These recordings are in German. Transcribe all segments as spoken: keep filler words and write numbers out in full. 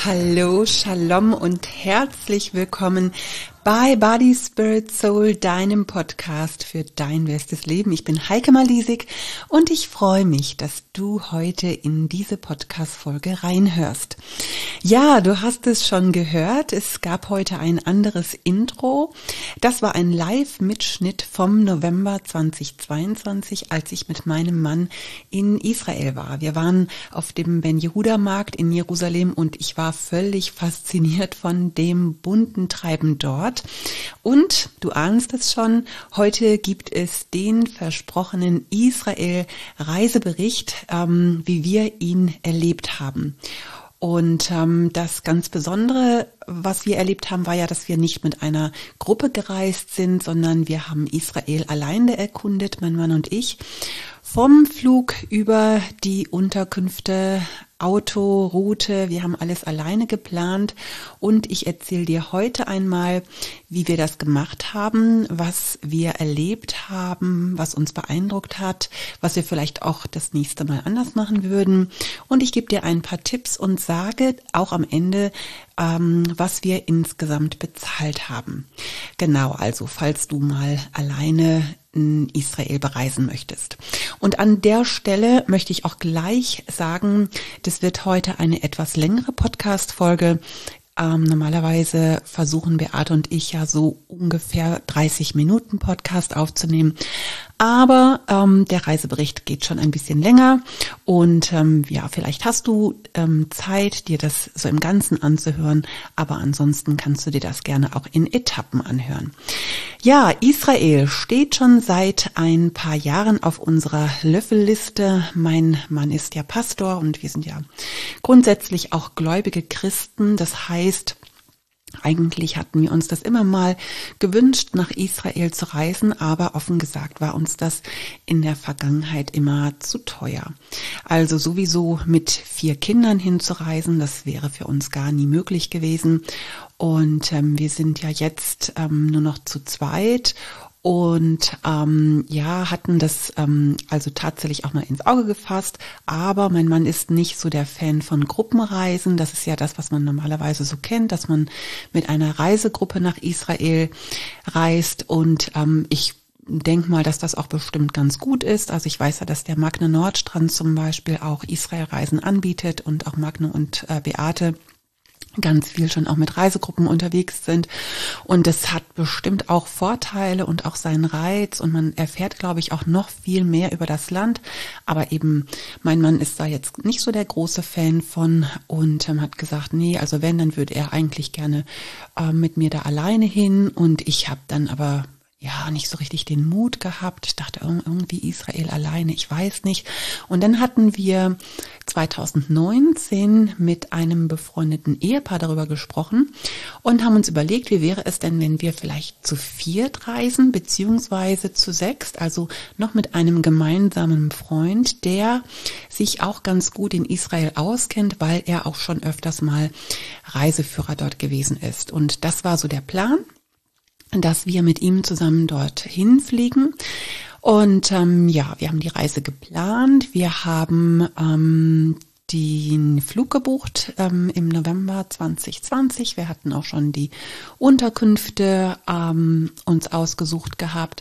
Hallo, Shalom und herzlich willkommen bei Body, Spirit, Soul, deinem Podcast für dein bestes Leben. Ich bin Heike Malisig und ich freue mich, dass du heute in diese Podcast-Folge reinhörst. Ja, du hast es schon gehört, es gab heute ein anderes Intro. Das war ein Live-Mitschnitt vom November zweitausendzweiundzwanzig, als ich mit meinem Mann in Israel war. Wir waren auf dem Ben-Yehuda-Markt in Jerusalem und ich war völlig fasziniert von dem bunten Treiben dort. Und du ahnst es schon, heute gibt es den versprochenen Israel-Reisebericht, ähm, wie wir ihn erlebt haben. Und ähm, das ganz Besondere, was wir erlebt haben, war ja, dass wir nicht mit einer Gruppe gereist sind, sondern wir haben Israel alleine erkundet, mein Mann und ich. Vom Flug über die Unterkünfte, Auto, Route, wir haben alles alleine geplant und ich erzähle dir heute einmal, wie wir das gemacht haben, was wir erlebt haben, was uns beeindruckt hat, was wir vielleicht auch das nächste Mal anders machen würden und ich gebe dir ein paar Tipps und sage auch am Ende, ähm, was wir insgesamt bezahlt haben. Genau, also falls du mal alleine in Israel bereisen möchtest. Und an der Stelle möchte ich auch gleich sagen, das wird heute eine etwas längere Podcast-Folge. Ähm, normalerweise versuchen Beate und ich ja so ungefähr dreißig Minuten Podcast aufzunehmen. Aber ähm, der Reisebericht geht schon ein bisschen länger und ähm, ja, vielleicht hast du ähm, Zeit, dir das so im Ganzen anzuhören, aber ansonsten kannst du dir das gerne auch in Etappen anhören. Ja, Israel steht schon seit ein paar Jahren auf unserer Löffelliste. Mein Mann ist ja Pastor und wir sind ja grundsätzlich auch gläubige Christen. Das heißt, eigentlich hatten wir uns das immer mal gewünscht, nach Israel zu reisen, aber offen gesagt war uns das in der Vergangenheit immer zu teuer. Also sowieso mit vier Kindern hinzureisen, das wäre für uns gar nie möglich gewesen. Und ähm, wir sind ja jetzt ähm, nur noch zu zweit. Und ähm, ja, hatten das ähm, also tatsächlich auch mal ins Auge gefasst, aber mein Mann ist nicht so der Fan von Gruppenreisen. Das ist ja das, was man normalerweise so kennt, dass man mit einer Reisegruppe nach Israel reist und ähm, ich denke mal, dass das auch bestimmt ganz gut ist. Also ich weiß ja, dass der Magne Nordstrand zum Beispiel auch Israelreisen anbietet und auch Magne und äh, Beate ganz viel schon auch mit Reisegruppen unterwegs sind und es hat bestimmt auch Vorteile und auch seinen Reiz und man erfährt, glaube ich, auch noch viel mehr über das Land, aber eben mein Mann ist da jetzt nicht so der große Fan von und ähm, hat gesagt, nee, also wenn, dann würde er eigentlich gerne äh, mit mir da alleine hin und ich habe dann aber ja, nicht so richtig den Mut gehabt. Ich dachte irgendwie Israel alleine, ich weiß nicht. Und dann hatten wir zweitausendneunzehn mit einem befreundeten Ehepaar darüber gesprochen und haben uns überlegt, wie wäre es denn, wenn wir vielleicht zu viert reisen, beziehungsweise zu sechst, also noch mit einem gemeinsamen Freund, der sich auch ganz gut in Israel auskennt, weil er auch schon öfters mal Reiseführer dort gewesen ist. Und das war so der Plan, dass wir mit ihm zusammen dorthin fliegen. Und ähm, ja, wir haben die Reise geplant. Wir haben ähm, den Flug gebucht ähm, im November zweitausendzwanzig. Wir hatten auch schon die Unterkünfte ähm, uns ausgesucht gehabt.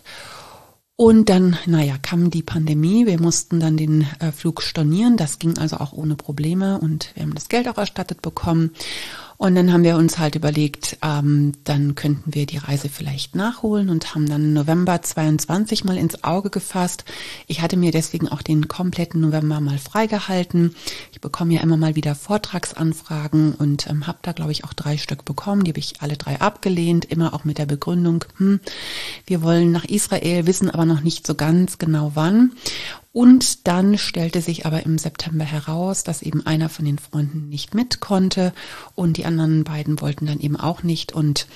Und dann, naja, kam die Pandemie. Wir mussten dann den äh, Flug stornieren. Das ging also auch ohne Probleme und wir haben das Geld auch erstattet bekommen. Und dann haben wir uns halt überlegt, ähm, dann könnten wir die Reise vielleicht nachholen und haben dann November zweiundzwanzig mal ins Auge gefasst. Ich hatte mir deswegen auch den kompletten November mal freigehalten. Ich bekomme ja immer mal wieder Vortragsanfragen und ähm, habe da, glaube ich, auch drei Stück bekommen. Die habe ich alle drei abgelehnt, immer auch mit der Begründung, hm, wir wollen nach Israel, wissen aber noch nicht so ganz genau wann. Und dann stellte sich aber im September heraus, dass eben einer von den Freunden nicht mit konnte und die anderen beiden wollten dann eben auch nicht. Und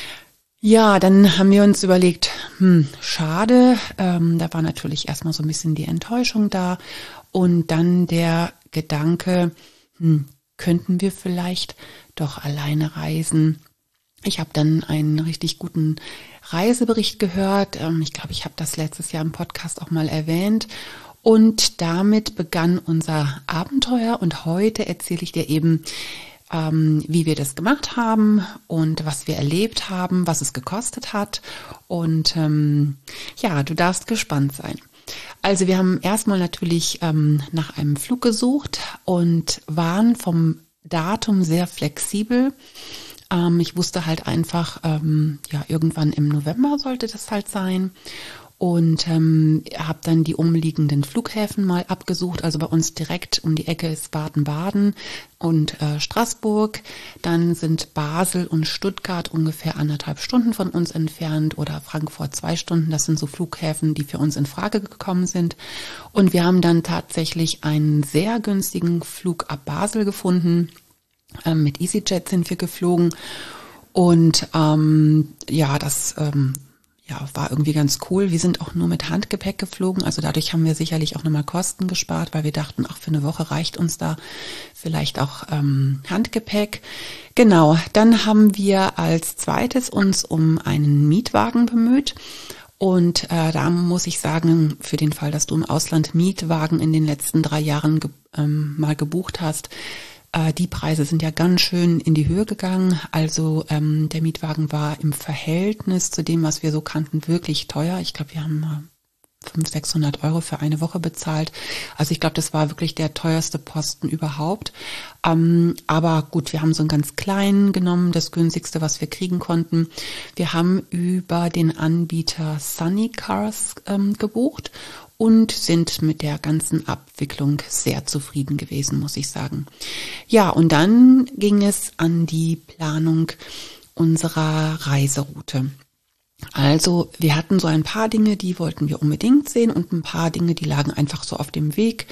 ja, dann haben wir uns überlegt, hm, schade, ähm, da war natürlich erstmal so ein bisschen die Enttäuschung da und dann der Gedanke, hm, könnten wir vielleicht doch alleine reisen? Ich habe dann einen richtig guten Reisebericht gehört. Ich glaube, ich habe das letztes Jahr im Podcast auch mal erwähnt. Und damit begann unser Abenteuer. Und heute erzähle ich dir eben, ähm, wie wir das gemacht haben und was wir erlebt haben, was es gekostet hat. Und ähm, ja, du darfst gespannt sein. Also wir haben erstmal natürlich ähm, nach einem Flug gesucht und waren vom Datum sehr flexibel. Ähm, ich wusste halt einfach, ähm, ja, irgendwann im November sollte das halt sein. Und ähm, habe dann die umliegenden Flughäfen mal abgesucht. Also bei uns direkt um die Ecke ist Baden-Baden und äh, Straßburg. Dann sind Basel und Stuttgart ungefähr anderthalb Stunden von uns entfernt oder Frankfurt zwei Stunden. Das sind so Flughäfen, die für uns in Frage gekommen sind. Und wir haben dann tatsächlich einen sehr günstigen Flug ab Basel gefunden. Ähm, mit EasyJet sind wir geflogen. Und ähm, ja, das ähm, Ja, war irgendwie ganz cool. Wir sind auch nur mit Handgepäck geflogen, also dadurch haben wir sicherlich auch nochmal Kosten gespart, weil wir dachten, ach, für eine Woche reicht uns da vielleicht auch ähm, Handgepäck. Genau, dann haben wir als zweites uns um einen Mietwagen bemüht. Und äh, da muss ich sagen, für den Fall, dass du im Ausland Mietwagen in den letzten drei Jahren ge- ähm, mal gebucht hast, die Preise sind ja ganz schön in die Höhe gegangen. Also ähm, der Mietwagen war im Verhältnis zu dem, was wir so kannten, wirklich teuer. Ich glaube, wir haben fünfhundert, sechshundert Euro für eine Woche bezahlt. Also ich glaube, das war wirklich der teuerste Posten überhaupt. Ähm, aber gut, wir haben so einen ganz kleinen genommen, das günstigste, was wir kriegen konnten. Wir haben über den Anbieter Sunny Cars ähm, gebucht und sind mit der ganzen Abwicklung sehr zufrieden gewesen, muss ich sagen. Ja, und dann ging es an die Planung unserer Reiseroute. Also wir hatten so ein paar Dinge, die wollten wir unbedingt sehen und ein paar Dinge, die lagen einfach so auf dem Weg.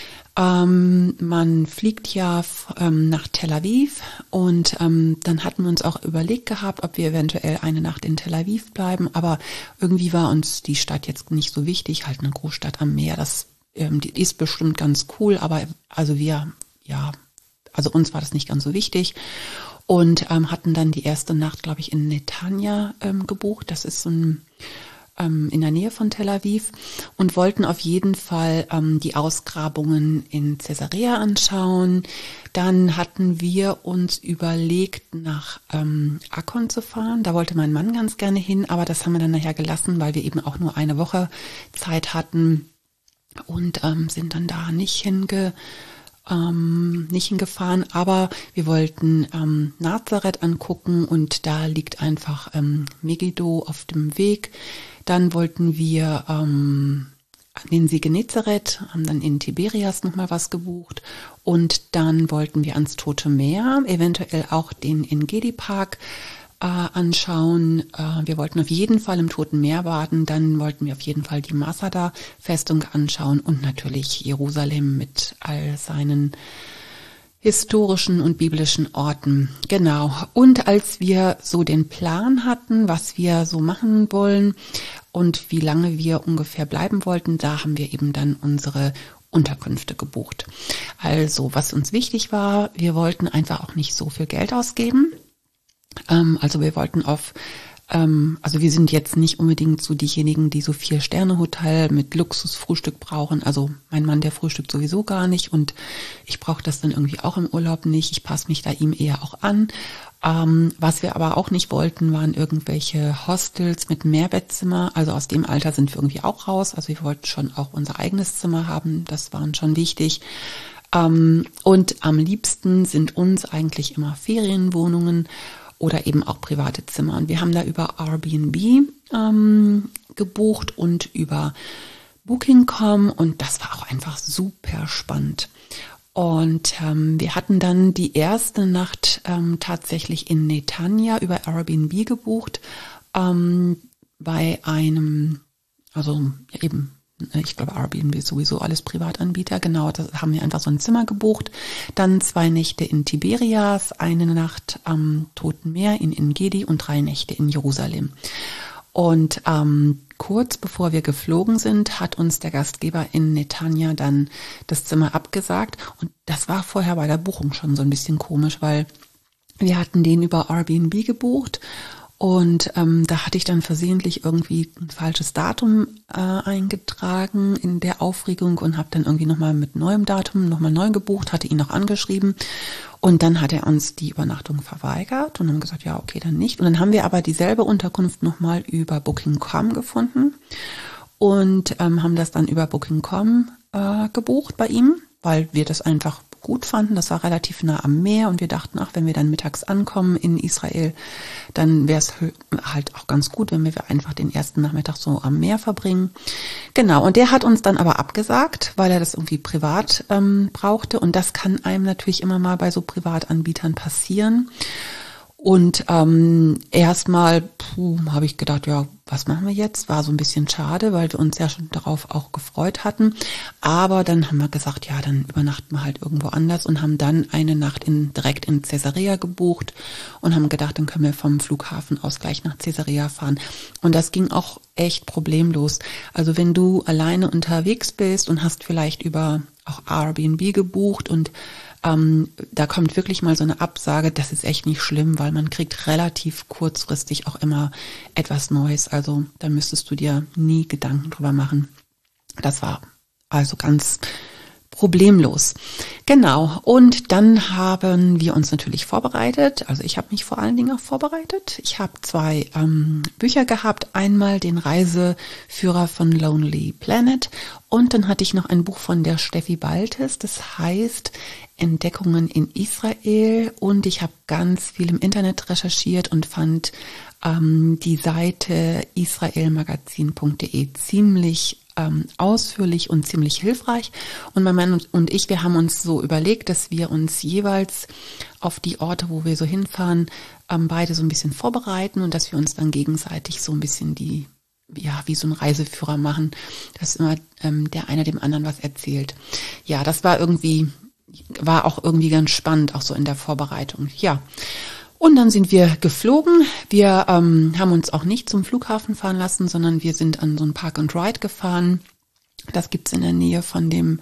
Ähm, man fliegt ja ähm, nach Tel Aviv und ähm, dann hatten wir uns auch überlegt gehabt, ob wir eventuell eine Nacht in Tel Aviv bleiben, aber irgendwie war uns die Stadt jetzt nicht so wichtig, halt eine Großstadt am Meer, das ähm, die ist bestimmt ganz cool, aber also wir, ja, also uns war das nicht ganz so wichtig. Und ähm, hatten dann die erste Nacht, glaube ich, in Netanya ähm, gebucht. Das ist so ein, ähm, in der Nähe von Tel Aviv. Und wollten auf jeden Fall ähm, die Ausgrabungen in Caesarea anschauen. Dann hatten wir uns überlegt, nach ähm, Akkon zu fahren. Da wollte mein Mann ganz gerne hin, aber das haben wir dann nachher gelassen, weil wir eben auch nur eine Woche Zeit hatten. Und ähm, sind dann da nicht hinge Ähm, nicht hingefahren, aber wir wollten ähm, Nazareth angucken und da liegt einfach ähm, Megiddo auf dem Weg. Dann wollten wir ähm, an den See Genezareth, haben dann in Tiberias nochmal was gebucht und dann wollten wir ans Tote Meer, eventuell auch den Engedi-Park äh, anschauen. Äh, wir wollten auf jeden Fall im Toten Meer baden, dann wollten wir auf jeden Fall die Masada-Festung anschauen und natürlich Jerusalem mit all seinen historischen und biblischen Orten. Genau. Und als wir so den Plan hatten, was wir so machen wollen und wie lange wir ungefähr bleiben wollten, da haben wir eben dann unsere Unterkünfte gebucht. Also, was uns wichtig war, wir wollten einfach auch nicht so viel Geld ausgeben. Also wir wollten auf, ähm, also wir sind jetzt nicht unbedingt so diejenigen, die so vier Sterne Hotel mit Luxusfrühstück brauchen. Also mein Mann, der frühstückt sowieso gar nicht und ich brauche das dann irgendwie auch im Urlaub nicht. Ich passe mich da ihm eher auch an. Ähm, was wir aber auch nicht wollten, waren irgendwelche Hostels mit Mehrbettzimmer. Also aus dem Alter sind wir irgendwie auch raus. Also wir wollten schon auch unser eigenes Zimmer haben. Das war uns schon wichtig. Ähm, und am liebsten sind uns eigentlich immer Ferienwohnungen oder eben auch private Zimmer. Und wir haben da über Airbnb ähm, gebucht und über Booking Punkt com und das war auch einfach super spannend. Und ähm, wir hatten dann die erste Nacht ähm, tatsächlich in Netanya über Airbnb gebucht, ähm, bei einem, also ja, eben, ich glaube Airbnb ist sowieso alles Privatanbieter, genau, da haben wir einfach so ein Zimmer gebucht. Dann zwei Nächte in Tiberias, eine Nacht am Toten Meer in Engedi und drei Nächte in Jerusalem. Und ähm, kurz bevor wir geflogen sind, hat uns der Gastgeber in Netanya dann das Zimmer abgesagt. Und das war vorher bei der Buchung schon so ein bisschen komisch, weil wir hatten den über Airbnb gebucht Und ähm, da hatte ich dann versehentlich irgendwie ein falsches Datum äh, eingetragen in der Aufregung und habe dann irgendwie nochmal mit neuem Datum nochmal neu gebucht, hatte ihn noch angeschrieben. Und dann hat er uns die Übernachtung verweigert und haben gesagt, ja, okay, dann nicht. Und dann haben wir aber dieselbe Unterkunft nochmal über Booking Punkt com gefunden und ähm, haben das dann über Booking Punkt com äh, gebucht bei ihm, weil wir das einfach gut fanden. Das war relativ nah am Meer und wir dachten, ach, wenn wir dann mittags ankommen in Israel, dann wäre es halt auch ganz gut, wenn wir einfach den ersten Nachmittag so am Meer verbringen. Genau, und der hat uns dann aber abgesagt, weil er das irgendwie privat ähm, brauchte und das kann einem natürlich immer mal bei so Privatanbietern passieren. Und ähm, erstmal habe ich gedacht, ja, was machen wir jetzt? War so ein bisschen schade, weil wir uns ja schon darauf auch gefreut hatten. Aber dann haben wir gesagt, ja, dann übernachten wir halt irgendwo anders und haben dann eine Nacht in, direkt in Caesarea gebucht und haben gedacht, dann können wir vom Flughafen aus gleich nach Caesarea fahren. Und das ging auch echt problemlos. Also wenn du alleine unterwegs bist und hast vielleicht über auch Airbnb gebucht und Ähm, da kommt wirklich mal so eine Absage, das ist echt nicht schlimm, weil man kriegt relativ kurzfristig auch immer etwas Neues. Also da müsstest du dir nie Gedanken drüber machen. Das war also ganz problemlos. Genau, und dann haben wir uns natürlich vorbereitet. Also ich habe mich vor allen Dingen auch vorbereitet. Ich habe zwei ähm, Bücher gehabt. Einmal den Reiseführer von Lonely Planet und dann hatte ich noch ein Buch von der Steffi Baltes. Das heißt Entdeckungen in Israel und ich habe ganz viel im Internet recherchiert und fand ähm, die Seite israelmagazin punkt de ziemlich ähm, ausführlich und ziemlich hilfreich. Und mein Mann und ich, wir haben uns so überlegt, dass wir uns jeweils auf die Orte, wo wir so hinfahren, ähm, beide so ein bisschen vorbereiten und dass wir uns dann gegenseitig so ein bisschen die, ja, wie so ein Reiseführer machen, dass immer ähm, der eine dem anderen was erzählt. Ja, das war irgendwie war auch irgendwie ganz spannend, auch so in der Vorbereitung. Ja, und dann sind wir geflogen. Wir ähm, haben uns auch nicht zum Flughafen fahren lassen, sondern wir sind an so ein Park and Ride gefahren. Das gibt's in der Nähe von dem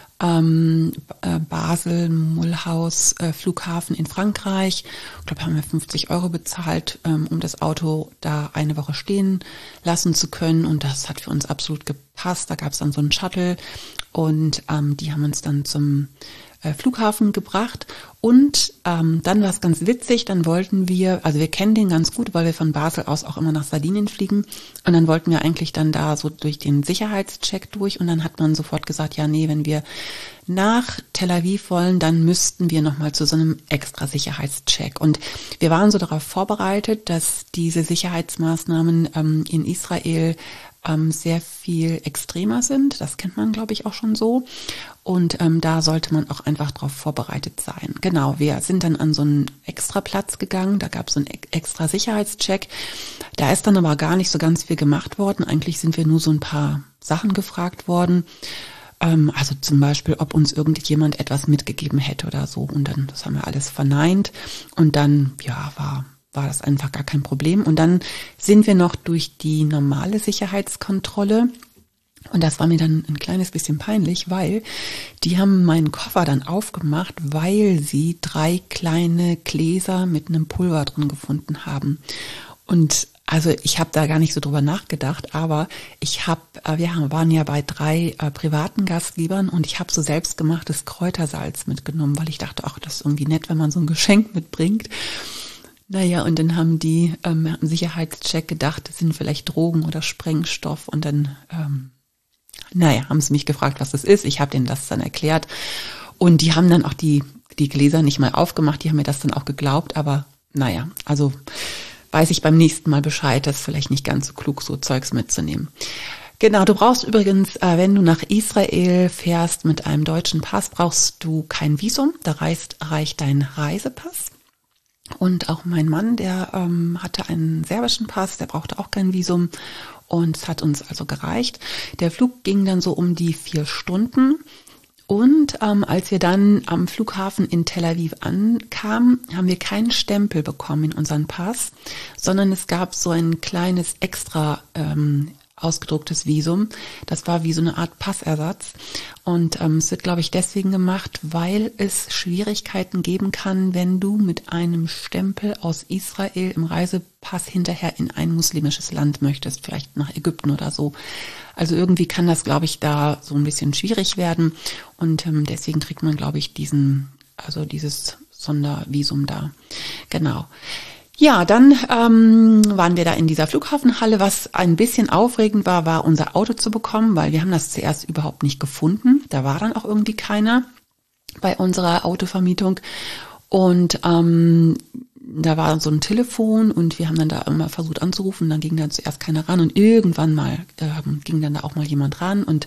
ähm, äh, Basel-Mulhouse äh, Flughafen in Frankreich. Ich glaube, haben wir fünfzig Euro bezahlt, ähm, um das Auto da eine Woche stehen lassen zu können. Und das hat für uns absolut gepasst. Da gab's dann so einen Shuttle und ähm, die haben uns dann zum Flughafen gebracht und ähm, dann war es ganz witzig, dann wollten wir, also wir kennen den ganz gut, weil wir von Basel aus auch immer nach Sardinien fliegen und dann wollten wir eigentlich dann da so durch den Sicherheitscheck durch und dann hat man sofort gesagt, ja nee, wenn wir nach Tel Aviv wollen, dann müssten wir nochmal zu so einem extra Sicherheitscheck und wir waren so darauf vorbereitet, dass diese Sicherheitsmaßnahmen ähm, in Israel ähm, sehr viel extremer sind. Das kennt man, glaube ich, auch schon so. Und ähm, da sollte man auch einfach darauf vorbereitet sein. Genau, wir sind dann an so einen extra Platz gegangen. Da gab es so einen extra Sicherheitscheck. Da ist dann aber gar nicht so ganz viel gemacht worden. Eigentlich sind wir nur so ein paar Sachen gefragt worden. Ähm, also zum Beispiel, ob uns irgendjemand etwas mitgegeben hätte oder so. Und dann, das haben wir alles verneint. Und dann, ja, war... war das einfach gar kein Problem. Und dann sind wir noch durch die normale Sicherheitskontrolle. Und das war mir dann ein kleines bisschen peinlich, weil die haben meinen Koffer dann aufgemacht, weil sie drei kleine Gläser mit einem Pulver drin gefunden haben. Und also ich habe da gar nicht so drüber nachgedacht, aber ich habe, wir waren ja bei drei äh, privaten Gastgebern und ich habe so selbstgemachtes Kräutersalz mitgenommen, weil ich dachte, ach, das ist irgendwie nett, wenn man so ein Geschenk mitbringt. Naja, und dann haben die ähm, im Sicherheitscheck gedacht, das sind vielleicht Drogen oder Sprengstoff und dann, ähm, naja, haben sie mich gefragt, was das ist. Ich habe denen das dann erklärt und die haben dann auch die, die Gläser nicht mal aufgemacht, die haben mir das dann auch geglaubt, aber naja, also weiß ich beim nächsten Mal Bescheid, das ist vielleicht nicht ganz so klug, so Zeugs mitzunehmen. Genau, du brauchst übrigens, äh, wenn du nach Israel fährst mit einem deutschen Pass, brauchst du kein Visum, da reicht, reicht dein Reisepass. Und auch mein Mann, der ähm, hatte einen serbischen Pass, der brauchte auch kein Visum und es hat uns also gereicht. Der Flug ging dann so um die vier Stunden und ähm, als wir dann am Flughafen in Tel Aviv ankamen, haben wir keinen Stempel bekommen in unseren Pass, sondern es gab so ein kleines extra ähm, ausgedrucktes Visum. Das war wie so eine Art Passersatz. Und ähm, es wird, glaube ich, deswegen gemacht, weil es Schwierigkeiten geben kann, wenn du mit einem Stempel aus Israel im Reisepass hinterher in ein muslimisches Land möchtest, vielleicht nach Ägypten oder so. Also irgendwie kann das, glaube ich, da so ein bisschen schwierig werden. Und ähm, deswegen trägt man, glaube ich, diesen, also dieses Sondervisum da. Genau. Ja, dann ähm, waren wir da in dieser Flughafenhalle. Was ein bisschen aufregend war, war unser Auto zu bekommen, weil wir haben das zuerst überhaupt nicht gefunden. Da war dann auch irgendwie keiner bei unserer Autovermietung. Und ähm, da war so ein Telefon und wir haben dann da immer versucht anzurufen. Dann ging dann zuerst keiner ran und irgendwann mal ähm, ging dann da auch mal jemand ran. Und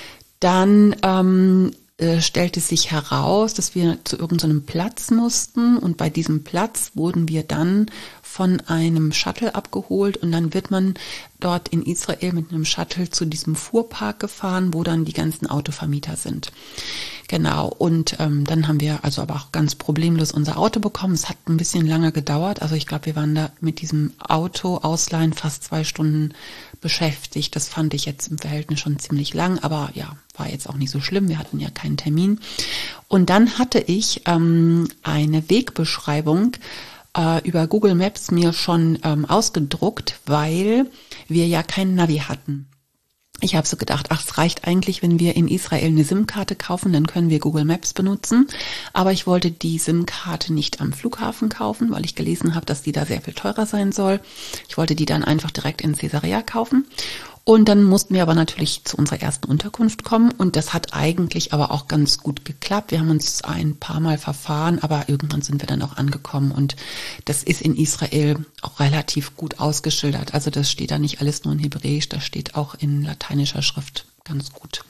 dann ähm, äh, stellte sich heraus, dass wir zu irgendeinem Platz mussten und bei diesem Platz wurden wir dann von einem Shuttle abgeholt und dann wird man dort in Israel mit einem Shuttle zu diesem Fuhrpark gefahren, wo dann die ganzen Autovermieter sind. Genau, und ähm, dann haben wir also aber auch ganz problemlos unser Auto bekommen. Es hat ein bisschen lange gedauert, also ich glaube, wir waren da mit diesem Auto ausleihen fast zwei Stunden beschäftigt. Das fand ich jetzt im Verhältnis schon ziemlich lang, aber ja, war jetzt auch nicht so schlimm. Wir hatten ja keinen Termin. Und dann hatte ich ähm, eine Wegbeschreibung äh, über Google Maps mir schon ähm, ausgedruckt, weil wir ja kein Navi hatten. Ich habe so gedacht, ach, es reicht eigentlich, wenn wir in Israel eine SIM-Karte kaufen, dann können wir Google Maps benutzen. Aber ich wollte die SIM-Karte nicht am Flughafen kaufen, weil ich gelesen habe, dass die da sehr viel teurer sein soll. Ich wollte die dann einfach direkt in Caesarea kaufen. Und dann mussten wir aber natürlich zu unserer ersten Unterkunft kommen und das hat eigentlich aber auch ganz gut geklappt. Wir haben uns ein paar Mal verfahren, aber irgendwann sind wir dann auch angekommen und das ist in Israel auch relativ gut ausgeschildert. Also das steht da nicht alles nur in Hebräisch, das steht auch in lateinischer Schrift ganz gut.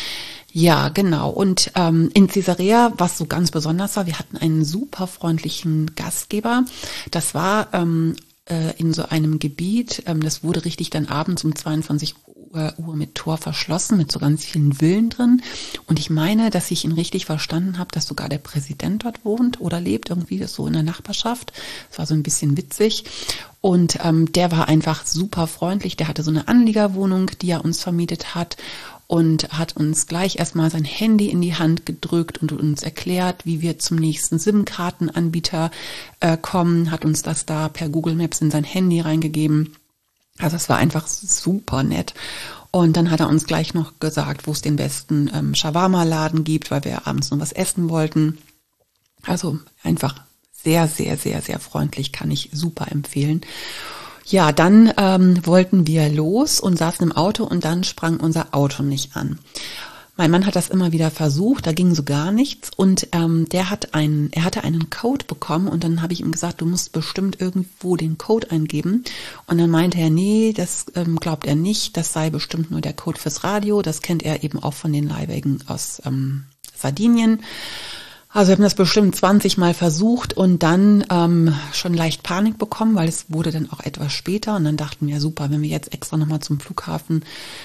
Ja, genau. Und ähm, in Caesarea, was so ganz besonders war, wir hatten einen super freundlichen Gastgeber. Das war ähm, in so einem Gebiet, das wurde richtig dann abends um zweiundzwanzig Uhr mit Tor verschlossen, mit so ganz vielen Villen drin. Und ich meine, dass ich ihn richtig verstanden habe, dass sogar der Präsident dort wohnt oder lebt, irgendwie das so in der Nachbarschaft. Das war so ein bisschen witzig. Und ähm, der war einfach super freundlich. Der hatte so eine Anliegerwohnung, die er uns vermietet hat. Und hat uns gleich erstmal sein Handy in die Hand gedrückt und uns erklärt, wie wir zum nächsten SIM-Kartenanbieter äh, kommen, hat uns das da per Google Maps in sein Handy reingegeben. Also es war einfach super nett. Und dann hat er uns gleich noch gesagt, wo es den besten ähm, Shawarma-Laden gibt, weil wir abends noch was essen wollten. Also einfach sehr, sehr, sehr, sehr freundlich, kann ich super empfehlen. Ja, dann ähm, wollten wir los und saßen im Auto und dann sprang unser Auto nicht an. Mein Mann hat das immer wieder versucht, da ging so gar nichts und ähm, der hat einen, er hatte einen Code bekommen und dann habe ich ihm gesagt, du musst bestimmt irgendwo den Code eingeben und dann meinte er, nee, das ähm, glaubt er nicht, das sei bestimmt nur der Code fürs Radio, das kennt er eben auch von den Leihwägen aus ähm, Sardinien. Also wir haben das bestimmt zwanzig Mal versucht und dann ähm, schon leicht Panik bekommen, weil es wurde dann auch etwas später und dann dachten wir, super, wenn wir jetzt extra nochmal zum Flughafen,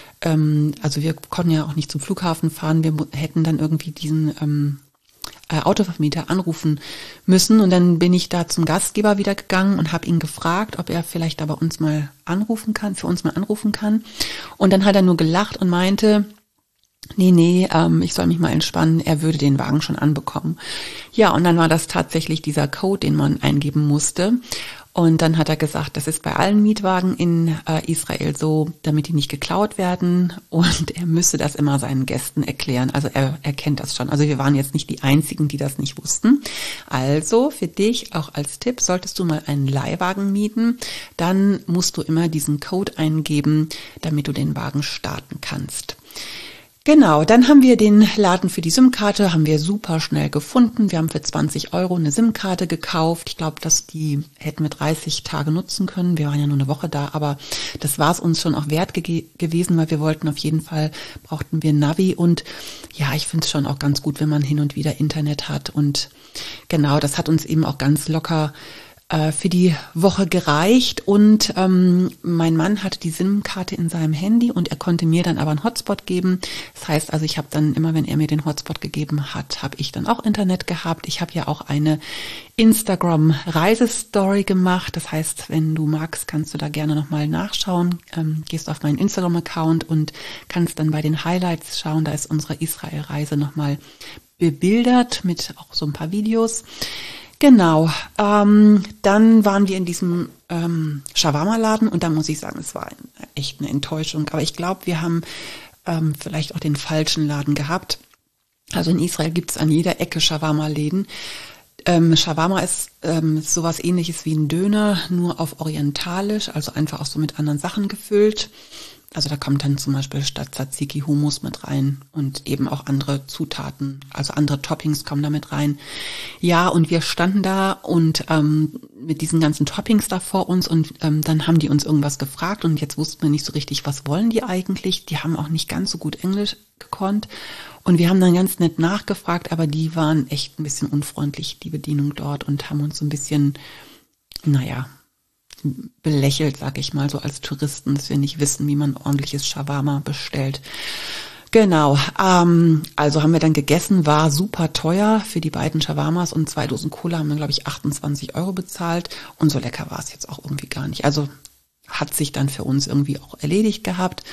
ähm, also wir konnten ja auch nicht zum Flughafen fahren, wir hätten dann irgendwie diesen ähm, äh, Autovermieter anrufen müssen und dann bin ich da zum Gastgeber wieder gegangen und habe ihn gefragt, ob er vielleicht da bei uns mal anrufen kann, für uns mal anrufen kann und dann hat er nur gelacht und meinte, Nee, nee, ähm, ich soll mich mal entspannen, er würde den Wagen schon anbekommen. Ja, und dann war das tatsächlich dieser Code, den man eingeben musste. Und dann hat er gesagt, das ist bei allen Mietwagen in äh, Israel so, damit die nicht geklaut werden. Und er müsse das immer seinen Gästen erklären. Also er, er kennt das schon. Also wir waren jetzt nicht die Einzigen, die das nicht wussten. Also für dich auch als Tipp, solltest du mal einen Leihwagen mieten, dann musst du immer diesen Code eingeben, damit du den Wagen starten kannst. Genau, dann haben wir den Laden für die SIM-Karte, haben wir super schnell gefunden. Wir haben für zwanzig Euro eine SIM-Karte gekauft. Ich glaube, dass die hätten wir dreißig Tage nutzen können. Wir waren ja nur eine Woche da, aber das war es uns schon auch wert ge- gewesen, weil wir wollten auf jeden Fall, brauchten wir Navi und ja, ich finde es schon auch ganz gut, wenn man hin und wieder Internet hat und genau, das hat uns eben auch ganz locker für die Woche gereicht und ähm, mein Mann hatte die SIM-Karte in seinem Handy und er konnte mir dann aber einen Hotspot geben. Das heißt also, ich habe dann immer, wenn er mir den Hotspot gegeben hat, habe ich dann auch Internet gehabt. Ich habe ja auch eine Instagram-Reisestory gemacht. Das heißt, wenn du magst, kannst du da gerne nochmal nachschauen. Ähm, gehst auf meinen Instagram-Account und kannst dann bei den Highlights schauen. Da ist unsere Israel-Reise nochmal bebildert mit auch so ein paar Videos. Genau, ähm, dann waren wir in diesem ähm, Shawarma-Laden und da muss ich sagen, es war ein, echt eine Enttäuschung. Aber ich glaube, wir haben ähm, vielleicht auch den falschen Laden gehabt. Also in Israel gibt es an jeder Ecke Shawarma-Läden. Ähm, Shawarma ist ähm, sowas Ähnliches wie ein Döner, nur auf orientalisch, also einfach auch so mit anderen Sachen gefüllt. Also da kommt dann zum Beispiel statt Tzatziki Hummus mit rein und eben auch andere Zutaten, also andere Toppings kommen da mit rein. Ja, und wir standen da und ähm, mit diesen ganzen Toppings da vor uns und ähm, dann haben die uns irgendwas gefragt und jetzt wussten wir nicht so richtig, was wollen die eigentlich. Die haben auch nicht ganz so gut Englisch gekonnt und wir haben dann ganz nett nachgefragt, aber die waren echt ein bisschen unfreundlich, die Bedienung dort, und haben uns so ein bisschen, naja, belächelt, sag ich mal, so als Touristen, dass wir nicht wissen, wie man ordentliches Shawarma bestellt. Genau, ähm, also haben wir dann gegessen, war super teuer für die beiden Shawarmas und zwei Dosen Cola haben wir, glaube ich, achtundzwanzig Euro bezahlt und so lecker war es jetzt auch irgendwie gar nicht. Also hat sich dann für uns irgendwie auch erledigt gehabt.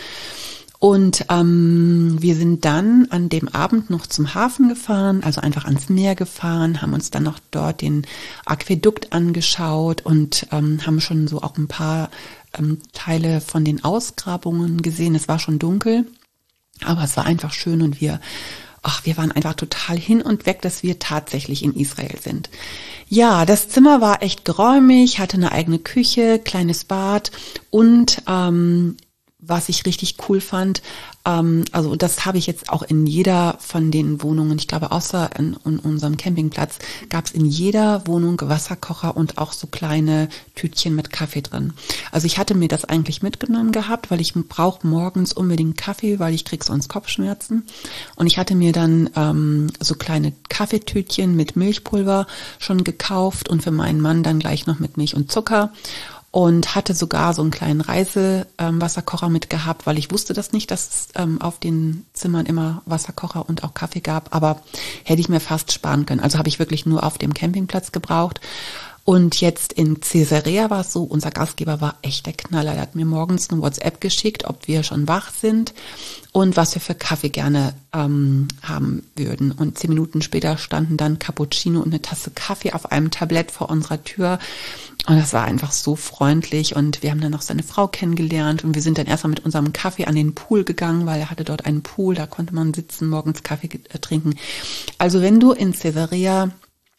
Und ähm, wir sind dann an dem Abend noch zum Hafen gefahren, also einfach ans Meer gefahren, haben uns dann noch dort den Aquädukt angeschaut und ähm, haben schon so auch ein paar ähm, Teile von den Ausgrabungen gesehen. Es war schon dunkel, aber es war einfach schön und wir, ach, wir waren einfach total hin und weg, dass wir tatsächlich in Israel sind. Ja, das Zimmer war echt geräumig, hatte eine eigene Küche, kleines Bad und ähm, was ich richtig cool fand, ähm, also das habe ich jetzt auch in jeder von den Wohnungen, ich glaube außer in, in unserem Campingplatz, gab es in jeder Wohnung Wasserkocher und auch so kleine Tütchen mit Kaffee drin. Also ich hatte mir das eigentlich mitgenommen gehabt, weil ich brauche morgens unbedingt Kaffee, weil ich krieg sonst Kopfschmerzen. Und ich hatte mir dann ähm, so kleine Kaffeetütchen mit Milchpulver schon gekauft und für meinen Mann dann gleich noch mit Milch und Zucker. Und hatte sogar so einen kleinen Reisewasserkocher ähm, mit gehabt, weil ich wusste das nicht, dass es ähm, auf den Zimmern immer Wasserkocher und auch Kaffee gab. Aber hätte ich mir fast sparen können. Also habe ich wirklich nur auf dem Campingplatz gebraucht. Und jetzt in Caesarea war es so, unser Gastgeber war echt der Knaller. Er hat mir morgens eine WhatsApp geschickt, ob wir schon wach sind und was wir für Kaffee gerne ähm, haben würden. Und zehn Minuten später standen dann Cappuccino und eine Tasse Kaffee auf einem Tablett vor unserer Tür. Und das war einfach so freundlich. Und wir haben dann noch seine Frau kennengelernt. Und wir sind dann erstmal mit unserem Kaffee an den Pool gegangen, weil er hatte dort einen Pool. Da konnte man sitzen, morgens Kaffee äh, trinken. Also wenn du in Caesarea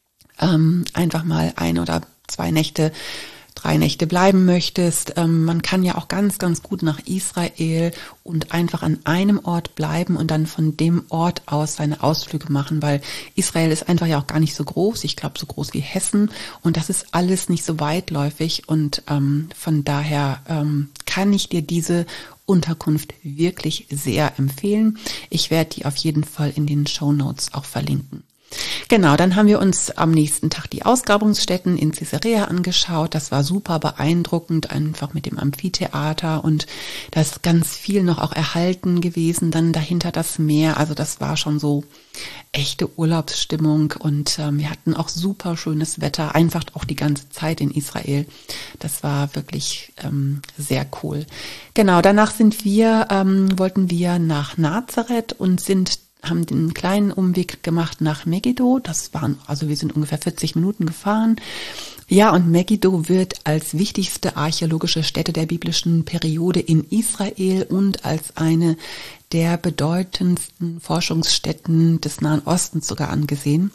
ähm, einfach mal ein oder zwei Nächte, drei Nächte bleiben möchtest. Ähm, man kann ja auch ganz, ganz gut nach Israel und einfach an einem Ort bleiben und dann von dem Ort aus seine Ausflüge machen, weil Israel ist einfach ja auch gar nicht so groß. Ich glaube, so groß wie Hessen und das ist alles nicht so weitläufig und ähm, von daher ähm, kann ich dir diese Unterkunft wirklich sehr empfehlen. Ich werde die auf jeden Fall in den Shownotes auch verlinken. Genau, dann haben wir uns am nächsten Tag die Ausgrabungsstätten in Caesarea angeschaut. Das war super beeindruckend, einfach mit dem Amphitheater und da ist ganz viel noch auch erhalten gewesen. Dann dahinter das Meer, also das war schon so echte Urlaubsstimmung und ähm, wir hatten auch super schönes Wetter, einfach auch die ganze Zeit in Israel. Das war wirklich ähm, sehr cool. Genau, danach sind wir, ähm, wollten wir nach Nazareth und sind haben den kleinen Umweg gemacht nach Megiddo. Das waren, also wir sind ungefähr vierzig Minuten gefahren. Ja, und Megiddo wird als wichtigste archäologische Stätte der biblischen Periode in Israel und als eine der bedeutendsten Forschungsstätten des Nahen Ostens sogar angesehen.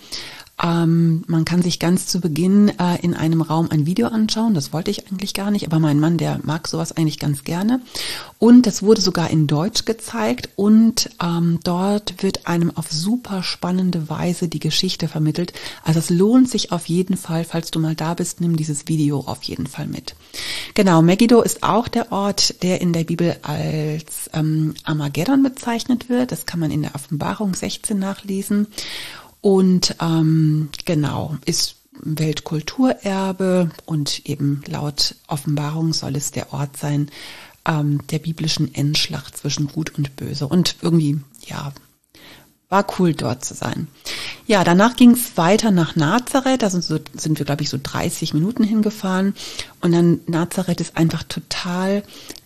Ähm, man kann sich ganz zu Beginn äh, in einem Raum ein Video anschauen. Das wollte ich eigentlich gar nicht, aber mein Mann, der mag sowas eigentlich ganz gerne. Und das wurde sogar in Deutsch gezeigt und ähm, dort wird einem auf super spannende Weise die Geschichte vermittelt. Also es lohnt sich auf jeden Fall, falls du mal da bist, nimm dieses Video auf jeden Fall mit. Genau, Megiddo ist auch der Ort, der in der Bibel als ähm, Armageddon bezeichnet wird. Das kann man in der Offenbarung sechzehn nachlesen. Und ähm, genau, ist Weltkulturerbe und eben laut Offenbarung soll es der Ort sein, ähm, der biblischen Endschlacht zwischen Gut und Böse. Und irgendwie, ja, war cool dort zu sein. Ja, danach ging es weiter nach Nazareth, da sind, so, sind wir, glaube ich, so dreißig Minuten hingefahren. Und dann Nazareth ist einfach total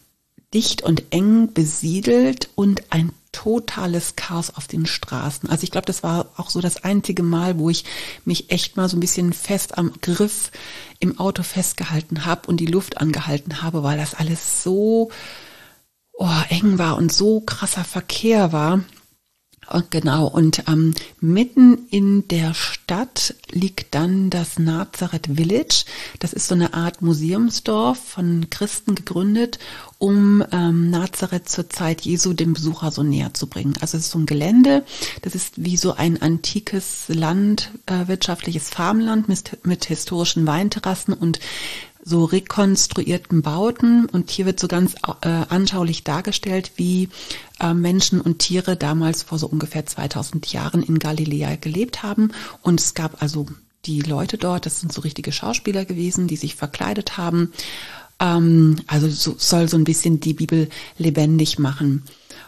dicht und eng besiedelt und ein totales Chaos auf den Straßen. Also ich glaube, das war auch so das einzige Mal, wo ich mich echt mal so ein bisschen fest am Griff im Auto festgehalten habe und die Luft angehalten habe, weil das alles so oh, eng war und so krasser Verkehr war. Und genau, und ähm, mitten in der Stadt liegt dann das Nazareth Village. Das ist so eine Art Museumsdorf von Christen gegründet, um ähm, Nazareth zur Zeit Jesu dem Besucher so näher zu bringen. Also es ist so ein Gelände, das ist wie so ein antikes landwirtschaftliches äh, Farmland mit, mit historischen Weinterrassen und so rekonstruierten Bauten, und hier wird so ganz äh, anschaulich dargestellt, wie äh, Menschen und Tiere damals vor so ungefähr zweitausend Jahren in Galiläa gelebt haben. Und es gab also die Leute dort, das sind so richtige Schauspieler gewesen, die sich verkleidet haben. Ähm, also so, soll so ein bisschen die Bibel lebendig machen.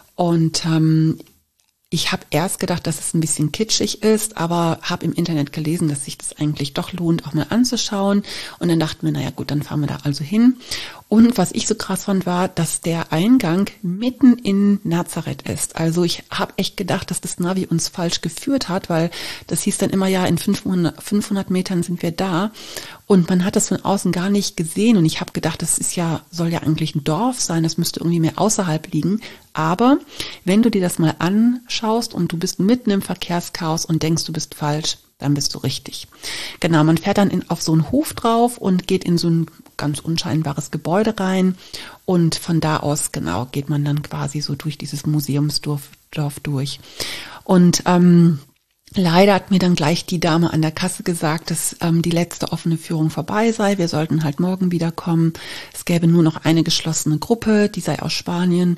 Und ähm, ich habe erst gedacht, dass es ein bisschen kitschig ist, aber habe im Internet gelesen, dass sich das eigentlich doch lohnt, auch mal anzuschauen. Und dann dachten wir, naja gut, dann fahren wir da also hin. Und was ich so krass fand, war, dass der Eingang mitten in Nazareth ist. Also ich habe echt gedacht, dass das Navi uns falsch geführt hat, weil das hieß dann immer, ja, in fünfhundert Metern sind wir da. Und man hat das von außen gar nicht gesehen. Und ich habe gedacht, das ist ja, soll ja eigentlich ein Dorf sein, das müsste irgendwie mehr außerhalb liegen. Aber wenn du dir das mal anschaust und du bist mitten im Verkehrschaos und denkst, du bist falsch, dann bist du richtig. Genau, man fährt dann in, auf so einen Hof drauf und geht in so ein ganz unscheinbares Gebäude rein. Und von da aus, genau, geht man dann quasi so durch dieses Museumsdorf Dorf durch. Und ähm, leider hat mir dann gleich die Dame an der Kasse gesagt, dass ähm, die letzte offene Führung vorbei sei. Wir sollten halt morgen wiederkommen. Es gäbe nur noch eine geschlossene Gruppe, die sei aus Spanien.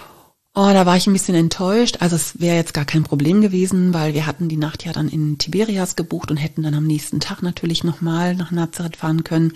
Oh, da war ich ein bisschen enttäuscht. Also es wäre jetzt gar kein Problem gewesen, weil wir hatten die Nacht ja dann in Tiberias gebucht und hätten dann am nächsten Tag natürlich nochmal nach Nazareth fahren können.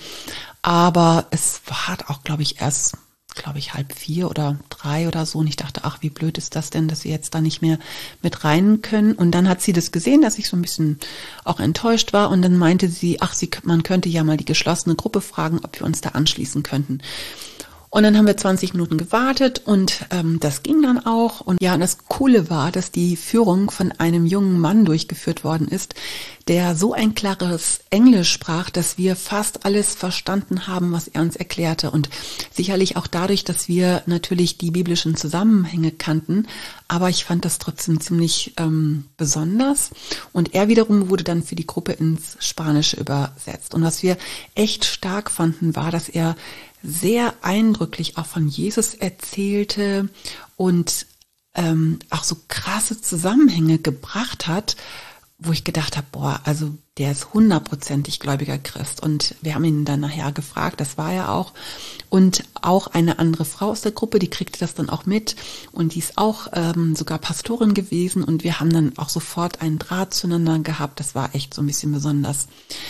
Aber es war auch, glaube ich, erst, glaube ich, halb vier oder drei oder so. Und ich dachte, ach, wie blöd ist das denn, dass wir jetzt da nicht mehr mit rein können. Und dann hat sie das gesehen, dass ich so ein bisschen auch enttäuscht war. Und dann meinte sie, ach, sie, man könnte ja mal die geschlossene Gruppe fragen, ob wir uns da anschließen könnten. Und dann haben wir zwanzig Minuten gewartet und ähm, das ging dann auch. Und ja, und das Coole war, dass die Führung von einem jungen Mann durchgeführt worden ist, der so ein klares Englisch sprach, dass wir fast alles verstanden haben, was er uns erklärte. Und sicherlich auch dadurch, dass wir natürlich die biblischen Zusammenhänge kannten. Aber ich fand das trotzdem ziemlich ähm, besonders. Und er wiederum wurde dann für die Gruppe ins Spanische übersetzt. Und was wir echt stark fanden, war, dass er sehr eindrücklich auch von Jesus erzählte und ähm, auch so krasse Zusammenhänge gebracht hat, wo ich gedacht habe, boah, also der ist hundertprozentig gläubiger Christ. Und wir haben ihn dann nachher gefragt, das war er auch. Und auch eine andere Frau aus der Gruppe, die kriegte das dann auch mit. Und die ist auch ähm, sogar Pastorin gewesen. Und wir haben dann auch sofort einen Draht zueinander gehabt. Das war echt so ein bisschen besonders.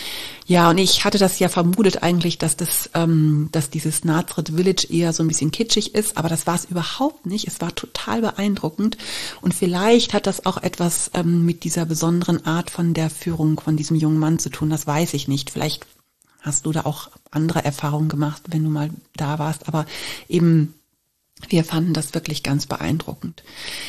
Ja, und ich hatte das ja vermutet eigentlich, dass das, ähm, dass dieses Nazareth Village eher so ein bisschen kitschig ist, aber das war es überhaupt nicht. Es war total beeindruckend und vielleicht hat das auch etwas ähm, mit dieser besonderen Art von der Führung von diesem jungen Mann zu tun. Das weiß ich nicht. Vielleicht hast du da auch andere Erfahrungen gemacht, wenn du mal da warst, aber eben wir fanden das wirklich ganz beeindruckend.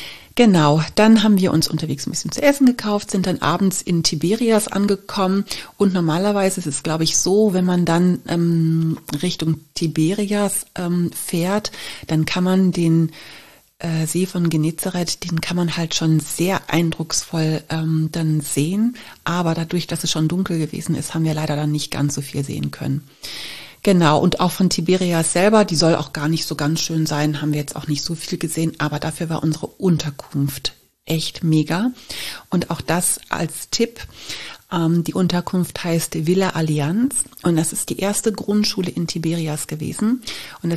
Genau, dann haben wir uns unterwegs ein bisschen zu essen gekauft, sind dann abends in Tiberias angekommen und normalerweise ist es, glaube ich, so, wenn man dann ähm, Richtung Tiberias ähm, fährt, dann kann man den äh, See von Genezareth, den kann man halt schon sehr eindrucksvoll ähm, dann sehen, aber dadurch, dass es schon dunkel gewesen ist, haben wir leider dann nicht ganz so viel sehen können. Genau, und auch von Tiberias selber, die soll auch gar nicht so ganz schön sein, haben wir jetzt auch nicht so viel gesehen, aber dafür war unsere Unterkunft echt mega. Und auch das als Tipp, ähm, die Unterkunft heißt Villa Allianz und das ist die erste Grundschule in Tiberias gewesen. Und das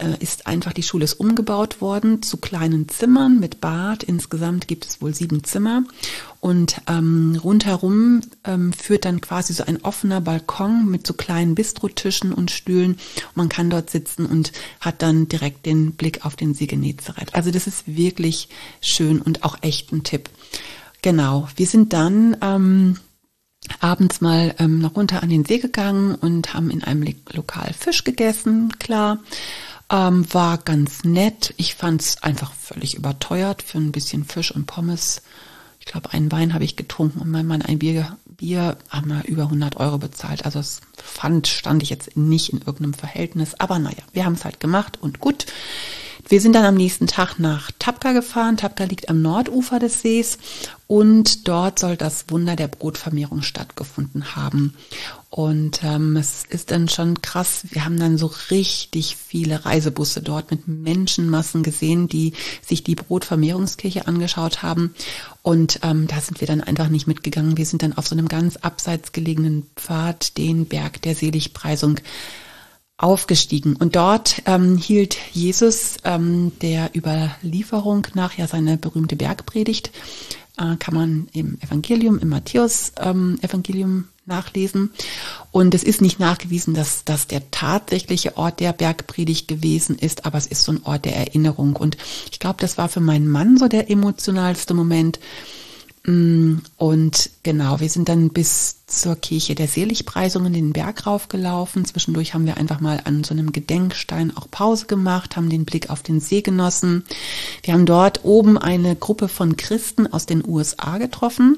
äh, ist einfach, die Schule ist umgebaut worden zu kleinen Zimmern mit Bad. Insgesamt gibt es wohl sieben Zimmer. Und ähm, rundherum ähm, führt dann quasi so ein offener Balkon mit so kleinen Bistrotischen und Stühlen. Man kann dort sitzen und hat dann direkt den Blick auf den See Genezareth. Also das ist wirklich schön und auch echt ein Tipp. Genau, wir sind dann ähm, abends mal ähm, noch runter an den See gegangen und haben in einem Lokal Fisch gegessen, klar. Ähm, war ganz nett. Ich fand es einfach völlig überteuert für ein bisschen Fisch und Pommes. Ich glaube, einen Wein habe ich getrunken und mein Mann ein Bier, Bier haben wir über hundert Euro bezahlt. Also das fand, stand ich jetzt nicht in irgendeinem Verhältnis. Aber naja, wir haben es halt gemacht und gut. Wir sind dann am nächsten Tag nach Tabqa gefahren. Tabqa liegt am Nordufer des Sees und dort soll das Wunder der Brotvermehrung stattgefunden haben. Und ähm, es ist dann schon krass, wir haben dann so richtig viele Reisebusse dort mit Menschenmassen gesehen, die sich die Brotvermehrungskirche angeschaut haben. Und ähm, da sind wir dann einfach nicht mitgegangen. Wir sind dann auf so einem ganz abseits gelegenen Pfad den Berg der Seligpreisung aufgestiegen. Und dort ähm, hielt Jesus ähm, der Überlieferung nach ja seine berühmte Bergpredigt. Äh, kann man im Evangelium, im Matthäus-Evangelium ähm, nachlesen. Und es ist nicht nachgewiesen, dass das der tatsächliche Ort der Bergpredigt gewesen ist, aber es ist so ein Ort der Erinnerung. Und ich glaube, das war für meinen Mann so der emotionalste Moment. Und genau, wir sind dann bis zur Kirche der Seligpreisungen den Berg raufgelaufen. Zwischendurch haben wir einfach mal an so einem Gedenkstein auch Pause gemacht, haben den Blick auf den See genossen. Wir haben dort oben eine Gruppe von Christen aus den U S A getroffen.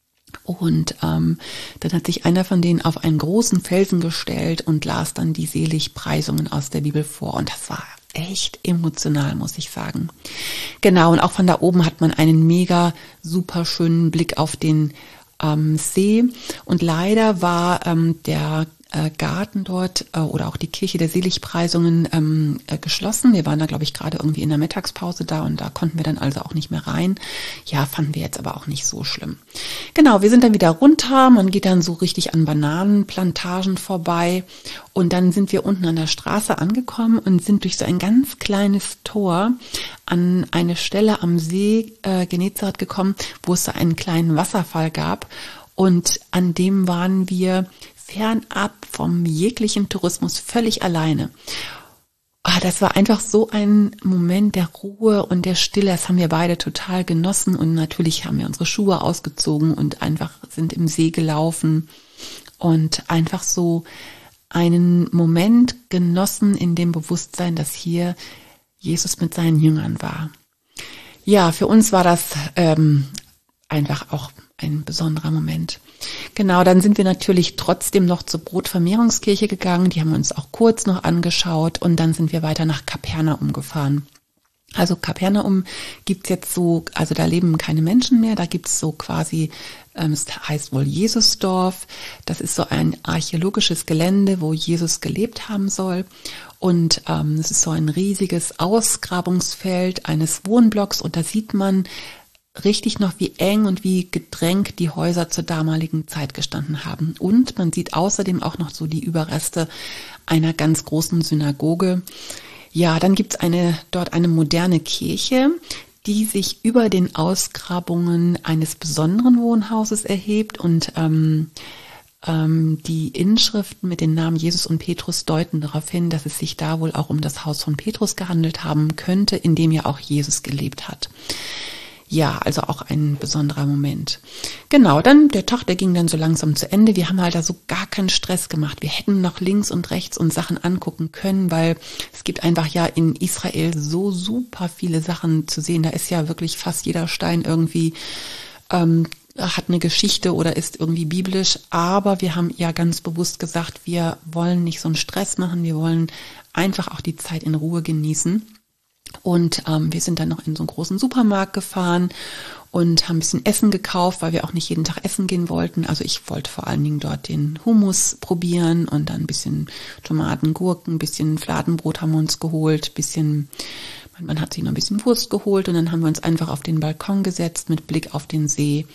Und ähm, dann hat sich einer von denen auf einen großen Felsen gestellt und las dann die Seligpreisungen aus der Bibel vor. Und das war echt emotional, muss ich sagen. Genau, und auch von da oben hat man einen mega super schönen Blick auf den ähm, See. Und leider war ähm, der äh, Garten dort äh, oder auch die Kirche der Seligpreisungen ähm, äh, geschlossen. Wir waren da, glaube ich, gerade irgendwie in der Mittagspause da und da konnten wir dann also auch nicht mehr rein. Ja, fanden wir jetzt aber auch nicht so schlimm. Genau, wir sind dann wieder runter. Man geht dann so richtig an Bananenplantagen vorbei. Und dann sind wir unten an der Straße angekommen und sind durch so ein ganz kleines Tor an eine Stelle am See äh, Genezareth gekommen, wo es so einen kleinen Wasserfall gab. Und an dem waren wir fernab vom jeglichen Tourismus völlig alleine. Ah, das war einfach so ein Moment der Ruhe und der Stille. Das haben wir beide total genossen. Und natürlich haben wir unsere Schuhe ausgezogen und einfach sind im See gelaufen und einfach so einen Moment genossen in dem Bewusstsein, dass hier Jesus mit seinen Jüngern war. Ja, für uns war das ähm, einfach auch ein besonderer Moment. Genau, dann sind wir natürlich trotzdem noch zur Brotvermehrungskirche gegangen. Die haben wir uns auch kurz noch angeschaut und dann sind wir weiter nach Kapernaum gefahren. Also Kapernaum gibt's jetzt so, also da leben keine Menschen mehr, da gibt's so quasi, ähm, es heißt wohl Jesusdorf. Das ist so ein archäologisches Gelände, wo Jesus gelebt haben soll. Und ähm, es ist so ein riesiges Ausgrabungsfeld eines Wohnblocks und da sieht man richtig noch, wie eng und wie gedrängt die Häuser zur damaligen Zeit gestanden haben. Und man sieht außerdem auch noch so die Überreste einer ganz großen Synagoge. Ja, dann gibt's eine, dort eine moderne Kirche, die sich über den Ausgrabungen eines besonderen Wohnhauses erhebt und ähm, ähm, die Inschriften mit den Namen Jesus und Petrus deuten darauf hin, dass es sich da wohl auch um das Haus von Petrus gehandelt haben könnte, in dem ja auch Jesus gelebt hat. Ja, also auch ein besonderer Moment. Genau, dann der Tag, der ging dann so langsam zu Ende. Wir haben halt da so gar keinen Stress gemacht. Wir hätten noch links und rechts uns Sachen angucken können, weil es gibt einfach ja in Israel so super viele Sachen zu sehen. Da ist ja wirklich fast jeder Stein irgendwie, ähm, hat eine Geschichte oder ist irgendwie biblisch. Aber wir haben ja ganz bewusst gesagt, wir wollen nicht so einen Stress machen. Wir wollen einfach auch die Zeit in Ruhe genießen. Und ähm, wir sind dann noch in so einen großen Supermarkt gefahren und haben ein bisschen Essen gekauft, weil wir auch nicht jeden Tag essen gehen wollten. Also ich wollte vor allen Dingen dort den Hummus probieren und dann ein bisschen Tomaten, Gurken, ein bisschen Fladenbrot haben wir uns geholt, ein bisschen, mein Mann hat sich noch ein bisschen Wurst geholt und dann haben wir uns einfach auf den Balkon gesetzt mit Blick auf den See.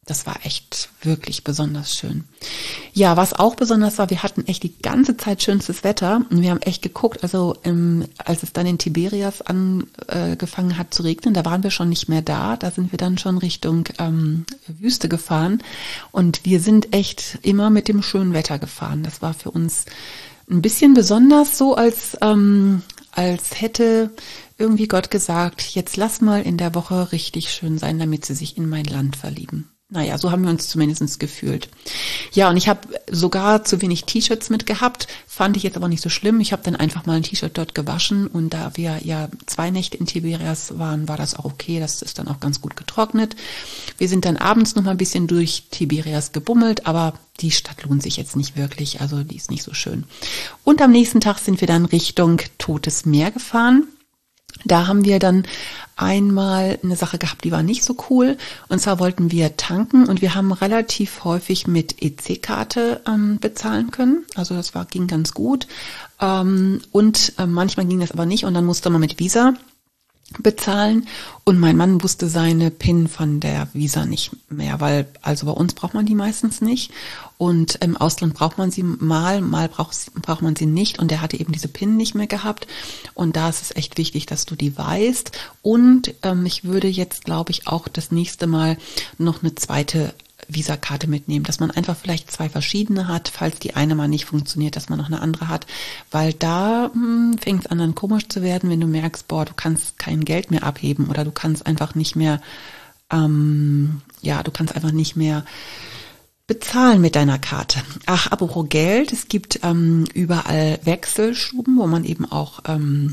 das war echt wirklich besonders schön. Ja, was auch besonders war, wir hatten echt die ganze Zeit schönstes Wetter und wir haben echt geguckt, also ähm, als es dann in Tiberias angefangen äh, hat zu regnen, da waren wir schon nicht mehr da, da sind wir dann schon Richtung ähm, Wüste gefahren und wir sind echt immer mit dem schönen Wetter gefahren. Das war für uns ein bisschen besonders, so als ähm, als hätte irgendwie Gott gesagt, jetzt lass mal in der Woche richtig schön sein, damit sie sich in mein Land verlieben. Naja, so haben wir uns zumindest gefühlt. Ja, und ich habe sogar zu wenig T-Shirts mitgehabt, fand ich jetzt aber nicht so schlimm. Ich habe dann einfach mal ein T-Shirt dort gewaschen und da wir ja zwei Nächte in Tiberias waren, war das auch okay. Das ist dann auch ganz gut getrocknet. Wir sind dann abends noch mal ein bisschen durch Tiberias gebummelt, aber die Stadt lohnt sich jetzt nicht wirklich, also die ist nicht so schön. Und am nächsten Tag sind wir dann Richtung Totes Meer gefahren. Da haben wir dann einmal eine Sache gehabt, die war nicht so cool. Und zwar wollten wir tanken und wir haben relativ häufig mit E C-Karte ähm, bezahlen können. Also das war, ging ganz gut. Ähm, und äh, manchmal ging das aber nicht und dann musste man mit Visa bezahlen und mein Mann wusste seine PIN von der Visa nicht mehr, weil also bei uns braucht man die meistens nicht und im Ausland braucht man sie mal, mal braucht, braucht man sie nicht und er hatte eben diese PIN nicht mehr gehabt und da ist es echt wichtig, dass du die weißt und ähm, ich würde jetzt, glaube ich, auch das nächste Mal noch eine zweite Visakarte mitnehmen, dass man einfach vielleicht zwei verschiedene hat, falls die eine mal nicht funktioniert, dass man noch eine andere hat, weil da fängt es an dann komisch zu werden, wenn du merkst, boah, du kannst kein Geld mehr abheben oder du kannst einfach nicht mehr, ähm, ja, du kannst einfach nicht mehr bezahlen mit deiner Karte. Ach, apropos Geld, es gibt ähm, überall Wechselstuben, wo man eben auch ähm,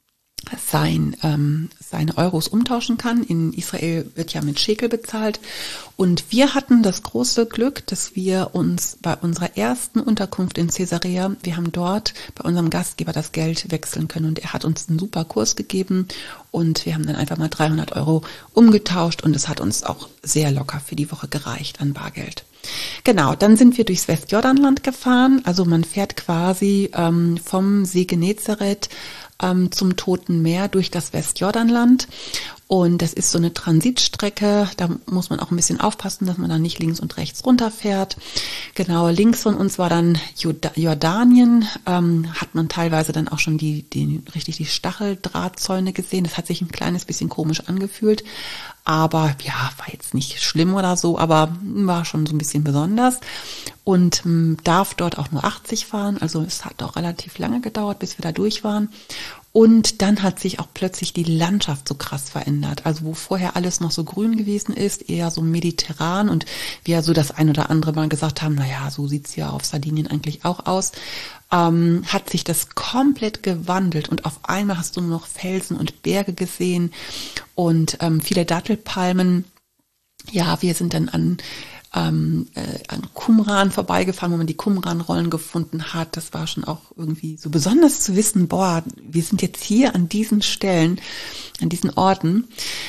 sein, ähm, seine Euros umtauschen kann. In Israel wird ja mit Schekel bezahlt. Und wir hatten das große Glück, dass wir uns bei unserer ersten Unterkunft in Caesarea, wir haben dort bei unserem Gastgeber das Geld wechseln können und er hat uns einen super Kurs gegeben und wir haben dann einfach mal dreihundert Euro umgetauscht und es hat uns auch sehr locker für die Woche gereicht an Bargeld. Genau, dann sind wir durchs Westjordanland gefahren. Also man fährt quasi ähm, vom See Genezareth ähm, zum Toten Meer durch das Westjordanland. Und das ist so eine Transitstrecke, da muss man auch ein bisschen aufpassen, dass man da nicht links und rechts runterfährt. Genau, links von uns war dann Jordanien, ähm, hat man teilweise dann auch schon die, die richtig die Stacheldrahtzäune gesehen. Das hat sich ein kleines bisschen komisch angefühlt, aber ja, war jetzt nicht schlimm oder so, aber war schon so ein bisschen besonders. Und ähm, darf dort auch nur achtzig fahren, also es hat auch relativ lange gedauert, bis wir da durch waren. Und dann hat sich auch plötzlich die Landschaft so krass verändert. Also wo vorher alles noch so grün gewesen ist, eher so mediterran und wir so das ein oder andere Mal gesagt haben, naja, so sieht's ja auf Sardinien eigentlich auch aus, ähm, hat sich das komplett gewandelt und auf einmal hast du nur noch Felsen und Berge gesehen und ähm, viele Dattelpalmen. Ja, wir sind dann an Ähm, äh, an Qumran vorbeigefahren, wo man die Qumran-Rollen gefunden hat. Das war schon auch irgendwie so besonders zu wissen, boah, wir sind jetzt hier an diesen Stellen, an diesen Orten.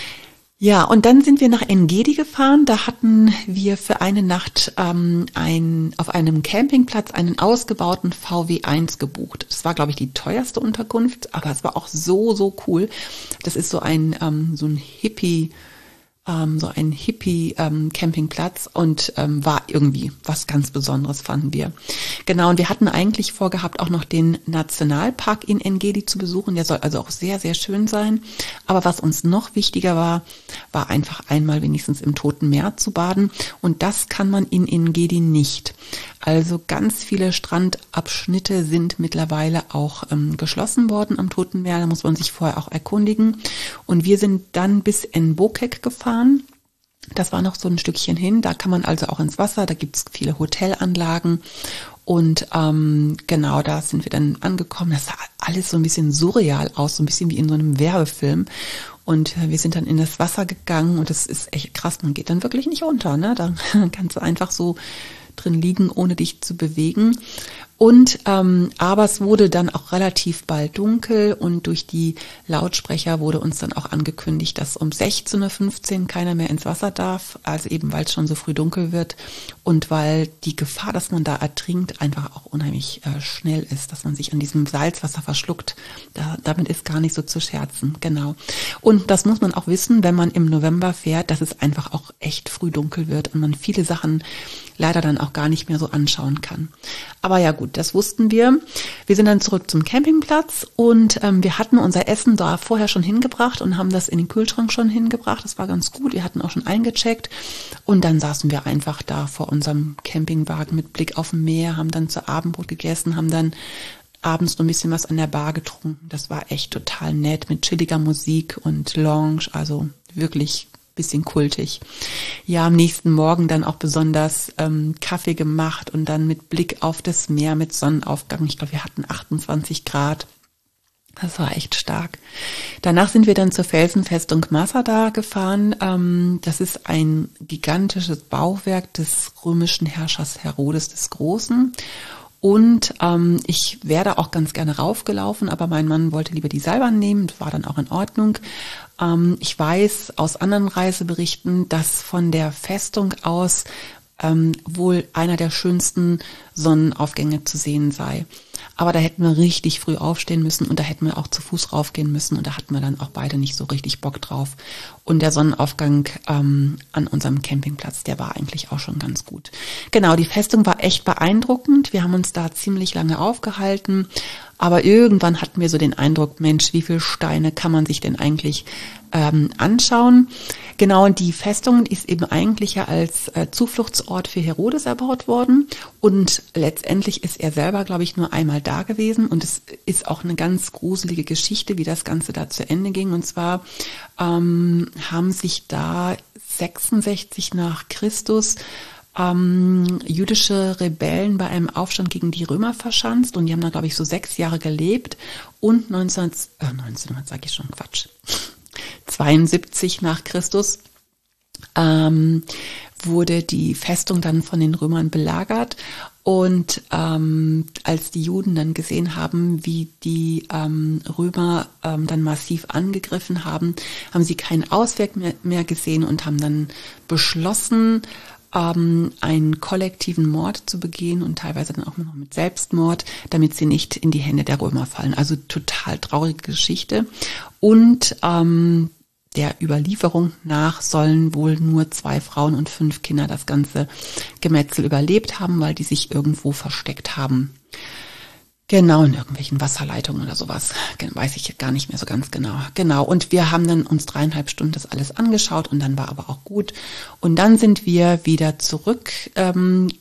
Ja, und dann sind wir nach En-Gedi gefahren. Da hatten wir für eine Nacht ähm, ein, auf einem Campingplatz einen ausgebauten V W eins gebucht. Das war, glaube ich, die teuerste Unterkunft, aber es war auch so, so cool. Das ist so ein, ähm, so ein Hippie- so ein Hippie-Campingplatz ähm, und ähm, war irgendwie was ganz Besonderes, fanden wir. Genau, und wir hatten eigentlich vorgehabt, auch noch den Nationalpark in En-Gedi zu besuchen. Der soll also auch sehr, sehr schön sein. Aber was uns noch wichtiger war, war einfach einmal wenigstens im Toten Meer zu baden. Und das kann man in En-Gedi nicht. Also ganz viele Strandabschnitte sind mittlerweile auch ähm, geschlossen worden am Toten Meer. Da muss man sich vorher auch erkundigen. Und wir sind dann bis En-Bokek gefahren. Das war noch so ein Stückchen hin. Da kann man also auch ins Wasser. Da gibt's viele Hotelanlagen. Und ähm, genau, da sind wir dann angekommen. Das sah alles so ein bisschen surreal aus, so ein bisschen wie in so einem Werbefilm. Und wir sind dann in das Wasser gegangen und das ist echt krass. Man geht dann wirklich nicht unter, ne? Da kannst du einfach so drin liegen, ohne dich zu bewegen. Und ähm, aber es wurde dann auch relativ bald dunkel und durch die Lautsprecher wurde uns dann auch angekündigt, dass um sechzehn Uhr fünfzehn keiner mehr ins Wasser darf, also eben weil es schon so früh dunkel wird und weil die Gefahr, dass man da ertrinkt, einfach auch unheimlich äh, schnell ist, dass man sich an diesem Salzwasser verschluckt. Da, damit ist gar nicht so zu scherzen, genau. Und das muss man auch wissen, wenn man im November fährt, dass es einfach auch echt früh dunkel wird und man viele Sachen leider dann auch gar nicht mehr so anschauen kann. Aber ja gut, das wussten wir. Wir sind dann zurück zum Campingplatz und ähm, wir hatten unser Essen da vorher schon hingebracht und haben das in den Kühlschrank schon hingebracht. Das war ganz gut. Wir hatten auch schon eingecheckt und dann saßen wir einfach da vor unserem Campingwagen mit Blick auf dem Meer, haben dann zu Abendbrot gegessen, haben dann abends noch ein bisschen was an der Bar getrunken. Das war echt total nett mit chilliger Musik und Lounge, also wirklich bisschen kultig. Ja, am nächsten Morgen dann auch besonders ähm, Kaffee gemacht und dann mit Blick auf das Meer mit Sonnenaufgang. Ich glaube, wir hatten achtundzwanzig Grad. Das war echt stark. Danach sind wir dann zur Felsenfestung Masada gefahren. Ähm, das ist ein gigantisches Bauwerk des römischen Herrschers Herodes des Großen. Und ähm, ich wäre auch ganz gerne raufgelaufen, aber mein Mann wollte lieber die Seilbahn nehmen, das war dann auch in Ordnung. Ähm, ich weiß aus anderen Reiseberichten, dass von der Festung aus ähm, wohl einer der schönsten Sonnenaufgänge zu sehen sei. Aber da hätten wir richtig früh aufstehen müssen und da hätten wir auch zu Fuß raufgehen müssen und da hatten wir dann auch beide nicht so richtig Bock drauf. Und der Sonnenaufgang ähm, an unserem Campingplatz, der war eigentlich auch schon ganz gut. Genau, die Festung war echt beeindruckend. Wir haben uns da ziemlich lange aufgehalten, aber irgendwann hatten wir so den Eindruck, Mensch, wie viele Steine kann man sich denn eigentlich ähm, anschauen? Genau, und die Festung ist eben eigentlich ja als äh, Zufluchtsort für Herodes erbaut worden und letztendlich ist er selber, glaube ich, nur einmal da gewesen und es ist auch eine ganz gruselige Geschichte, wie das Ganze da zu Ende ging. Und zwar ähm, haben sich da sechsundsechzig nach Christus ähm, jüdische Rebellen bei einem Aufstand gegen die Römer verschanzt und die haben da, glaube ich, so sechs Jahre gelebt und neunzehn, äh, neunzehnhundert sage ich schon, Quatsch, zweiundsiebzig nach Christus ähm, wurde die Festung dann von den Römern belagert und ähm, als die Juden dann gesehen haben, wie die ähm, Römer ähm, dann massiv angegriffen haben, haben sie keinen Ausweg mehr, mehr gesehen und haben dann beschlossen, ähm, einen kollektiven Mord zu begehen und teilweise dann auch noch mit Selbstmord, damit sie nicht in die Hände der Römer fallen. Also total traurige Geschichte. Und ähm, der Überlieferung nach sollen wohl nur zwei Frauen und fünf Kinder das ganze Gemetzel überlebt haben, weil die sich irgendwo versteckt haben. Genau, in irgendwelchen Wasserleitungen oder sowas. Weiß ich gar nicht mehr so ganz genau. Genau, und wir haben dann uns dreieinhalb Stunden das alles angeschaut und dann war aber auch gut. Und dann sind wir wieder zurückgefahren,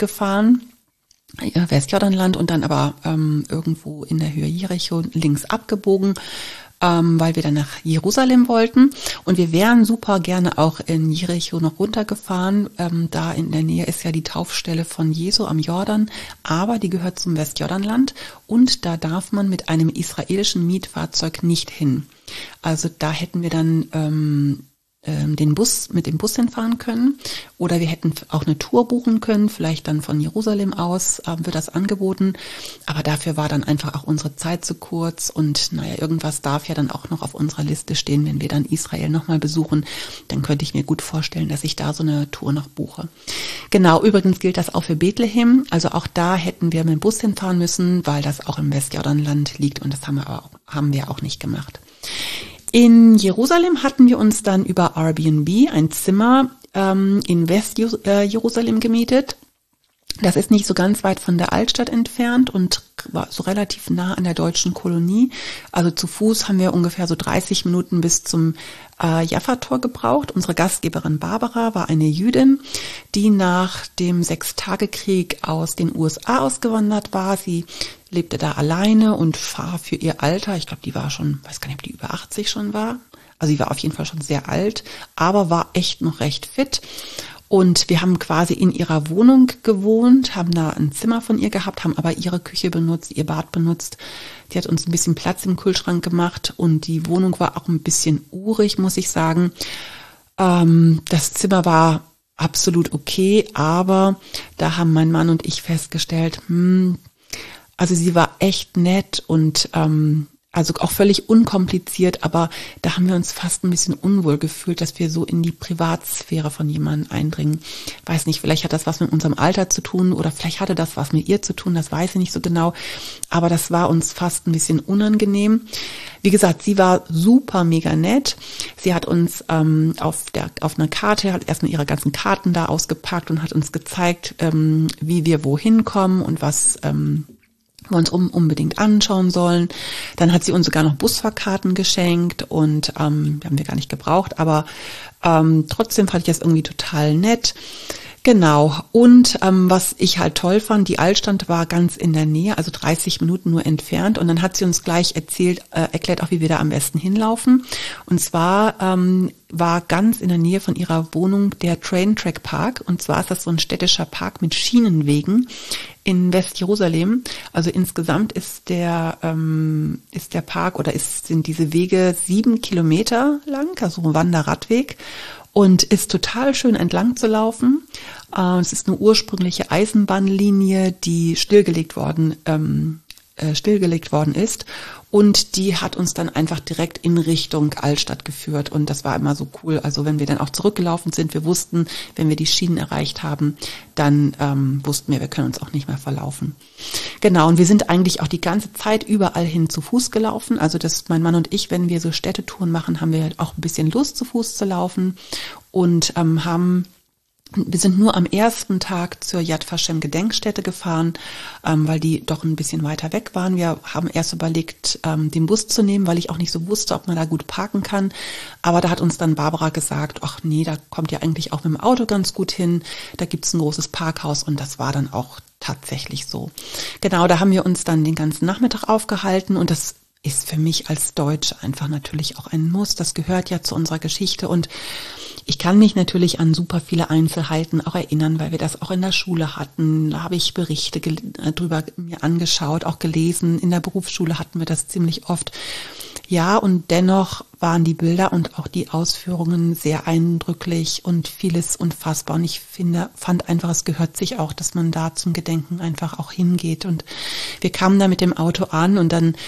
ähm, Westjordanland und dann aber ähm, irgendwo in der Höhe Jericho links abgebogen, ähm, weil wir dann nach Jerusalem wollten. Und wir wären super gerne auch in Jericho noch runtergefahren. Ähm, da in der Nähe ist ja die Taufstelle von Jesu am Jordan, aber die gehört zum Westjordanland und da darf man mit einem israelischen Mietfahrzeug nicht hin. Also da hätten wir dann ähm, den Bus, mit dem Bus hinfahren können oder wir hätten auch eine Tour buchen können, vielleicht dann von Jerusalem aus äh, wird das angeboten, aber dafür war dann einfach auch unsere Zeit zu kurz und naja, irgendwas darf ja dann auch noch auf unserer Liste stehen, wenn wir dann Israel nochmal besuchen, dann könnte ich mir gut vorstellen, dass ich da so eine Tour noch buche. Genau, übrigens gilt das auch für Bethlehem, also auch da hätten wir mit dem Bus hinfahren müssen, weil das auch im Westjordanland liegt und das haben wir aber auch, haben wir auch nicht gemacht. In Jerusalem hatten wir uns dann über Airbnb ein Zimmer ähm, in West-Jerusalem gemietet. Das ist nicht so ganz weit von der Altstadt entfernt und war so relativ nah an der deutschen Kolonie. Also zu Fuß haben wir ungefähr so dreißig Minuten bis zum äh, Jaffa-Tor gebraucht. Unsere Gastgeberin Barbara war eine Jüdin, die nach dem Sechstagekrieg aus den U S A ausgewandert war. Sie lebte da alleine und war für ihr Alter, ich glaube, die war schon, weiß gar nicht, ob die über achtzig schon war. Also sie war auf jeden Fall schon sehr alt, aber war echt noch recht fit. Und wir haben quasi in ihrer Wohnung gewohnt, haben da ein Zimmer von ihr gehabt, haben aber ihre Küche benutzt, ihr Bad benutzt. Die hat uns ein bisschen Platz im Kühlschrank gemacht und die Wohnung war auch ein bisschen urig, muss ich sagen. Ähm, das Zimmer war absolut okay, aber da haben mein Mann und ich festgestellt, hm, also sie war echt nett und ähm, also auch völlig unkompliziert, aber da haben wir uns fast ein bisschen unwohl gefühlt, dass wir so in die Privatsphäre von jemandem eindringen. Weiß nicht, vielleicht hat das was mit unserem Alter zu tun oder vielleicht hatte das was mit ihr zu tun, das weiß ich nicht so genau. Aber das war uns fast ein bisschen unangenehm. Wie gesagt, sie war super mega nett. Sie hat uns ähm, auf der auf einer Karte, hat erstmal ihre ganzen Karten da ausgepackt und hat uns gezeigt, ähm, wie wir wohin kommen und was ähm, wir uns um, unbedingt anschauen sollen. Dann hat sie uns sogar noch Busfahrkarten geschenkt und ähm, die haben wir gar nicht gebraucht, aber ähm, trotzdem fand ich das irgendwie total nett. Genau. Und ähm, was ich halt toll fand, die Altstadt war ganz in der Nähe, also dreißig Minuten nur entfernt. Und dann hat sie uns gleich erzählt, äh, erklärt auch, wie wir da am besten hinlaufen. Und zwar ähm, war ganz in der Nähe von ihrer Wohnung der Train Track Park. Und zwar ist das so ein städtischer Park mit Schienenwegen in West-Jerusalem. Also insgesamt ist der ähm, ist der Park oder ist, sind diese Wege sieben Kilometer lang, also ein Wanderradweg. Und ist total schön entlang zu laufen. Äh, es ist eine ursprüngliche Eisenbahnlinie, die stillgelegt worden, ähm, äh, stillgelegt worden ist. Und die hat uns dann einfach direkt in Richtung Altstadt geführt. Und das war immer so cool. Also wenn wir dann auch zurückgelaufen sind, wir wussten, wenn wir die Schienen erreicht haben, dann ähm, wussten wir, wir können uns auch nicht mehr verlaufen. Genau, und wir sind eigentlich auch die ganze Zeit überall hin zu Fuß gelaufen. Also das, mein Mann und ich, wenn wir so Städtetouren machen, haben wir halt auch ein bisschen Lust, zu Fuß zu laufen. Und ähm, haben wir sind nur am ersten Tag zur Yad Vashem Gedenkstätte gefahren, ähm, weil die doch ein bisschen weiter weg waren. Wir haben erst überlegt, ähm, den Bus zu nehmen, weil ich auch nicht so wusste, ob man da gut parken kann. Aber da hat uns dann Barbara gesagt, ach nee, da kommt ihr eigentlich auch mit dem Auto ganz gut hin. Da gibt's ein großes Parkhaus und das war dann auch tatsächlich so. Genau, da haben wir uns dann den ganzen Nachmittag aufgehalten und das ist für mich als Deutsche einfach natürlich auch ein Muss. Das gehört ja zu unserer Geschichte und ich kann mich natürlich an super viele Einzelheiten auch erinnern, weil wir das auch in der Schule hatten. Da habe ich Berichte drüber mir angeschaut, auch gelesen. In der Berufsschule hatten wir das ziemlich oft. Ja, und dennoch waren die Bilder und auch die Ausführungen sehr eindrücklich und vieles unfassbar. Und ich finde, fand einfach, es gehört sich auch, dass man da zum Gedenken einfach auch hingeht. Und wir kamen da mit dem Auto an und dann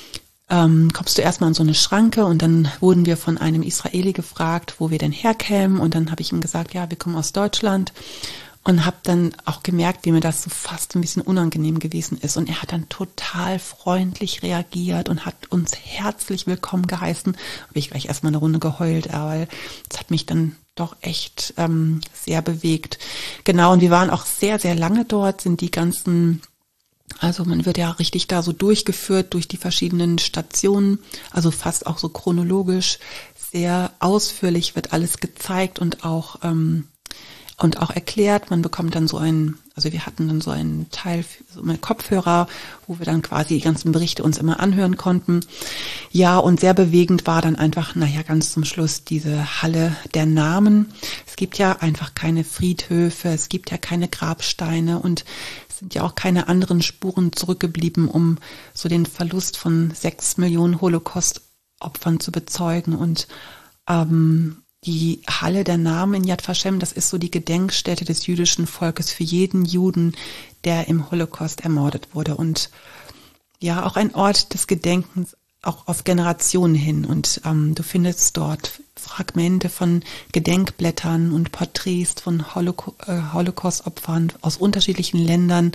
Ähm, kommst du erstmal an so eine Schranke und dann wurden wir von einem Israeli gefragt, wo wir denn herkämen und dann habe ich ihm gesagt, ja, wir kommen aus Deutschland und habe dann auch gemerkt, wie mir das so fast ein bisschen unangenehm gewesen ist und er hat dann total freundlich reagiert und hat uns herzlich willkommen geheißen. Habe ich gleich erstmal eine Runde geheult, weil es hat mich dann doch echt ähm, sehr bewegt. Genau, und wir waren auch sehr, sehr lange dort, sind die ganzen Also man wird ja richtig da so durchgeführt durch die verschiedenen Stationen, also fast auch so chronologisch, sehr ausführlich wird alles gezeigt und auch ähm, und auch erklärt. Man bekommt dann so einen, also wir hatten dann so einen Teil, so einen Kopfhörer, wo wir dann quasi die ganzen Berichte uns immer anhören konnten. Ja, und sehr bewegend war dann einfach, naja, ganz zum Schluss diese Halle der Namen. Es gibt ja einfach keine Friedhöfe, es gibt ja keine Grabsteine und sind ja auch keine anderen Spuren zurückgeblieben, um so den Verlust von sechs Millionen Holocaust-Opfern zu bezeugen. Und ähm, die Halle der Namen in Yad Vashem, das ist so die Gedenkstätte des jüdischen Volkes für jeden Juden, der im Holocaust ermordet wurde. Und ja, auch ein Ort des Gedenkens, auch auf Generationen hin. Und ähm, du findest dort Fragmente von Gedenkblättern und Porträts von Holoca- äh, Holocaust-Opfern aus unterschiedlichen Ländern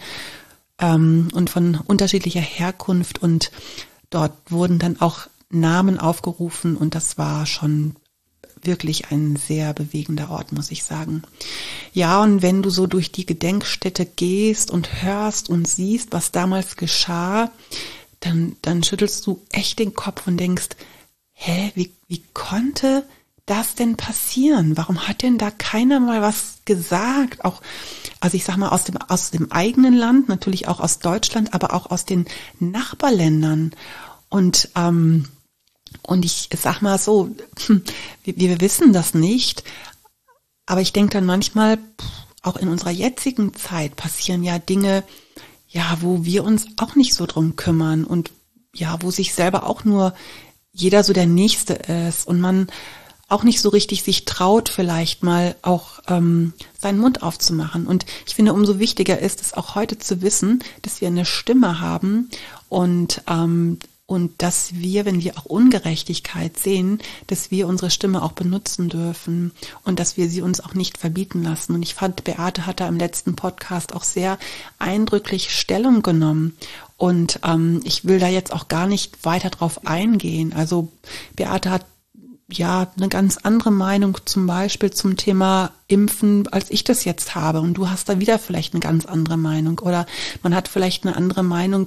ähm, und von unterschiedlicher Herkunft. Und dort wurden dann auch Namen aufgerufen und das war schon wirklich ein sehr bewegender Ort, muss ich sagen. Ja, und wenn du so durch die Gedenkstätte gehst und hörst und siehst, was damals geschah, dann, dann schüttelst du echt den Kopf und denkst, hä, wie, wie konnte das denn passieren? Warum hat denn da keiner mal was gesagt? Auch, also ich sag mal, aus dem, aus dem eigenen Land, natürlich auch aus Deutschland, aber auch aus den Nachbarländern. Und, ähm, und ich sag mal so, wir, wir wissen das nicht, aber ich denke dann manchmal, auch in unserer jetzigen Zeit passieren ja Dinge, ja, wo wir uns auch nicht so drum kümmern und ja, wo sich selber auch nur jeder so der Nächste ist und man auch nicht so richtig sich traut, vielleicht mal auch ähm, seinen Mund aufzumachen. Und ich finde, umso wichtiger ist es auch heute zu wissen, dass wir eine Stimme haben und ähm, und dass wir, wenn wir auch Ungerechtigkeit sehen, dass wir unsere Stimme auch benutzen dürfen und dass wir sie uns auch nicht verbieten lassen. Und ich fand, Beate hat da im letzten Podcast auch sehr eindrücklich Stellung genommen. Und ähm, ich will da jetzt auch gar nicht weiter drauf eingehen. Also Beate hat ja eine ganz andere Meinung zum Beispiel zum Thema Impfen, als ich das jetzt habe. Und du hast da wieder vielleicht eine ganz andere Meinung. Oder man hat vielleicht eine andere Meinung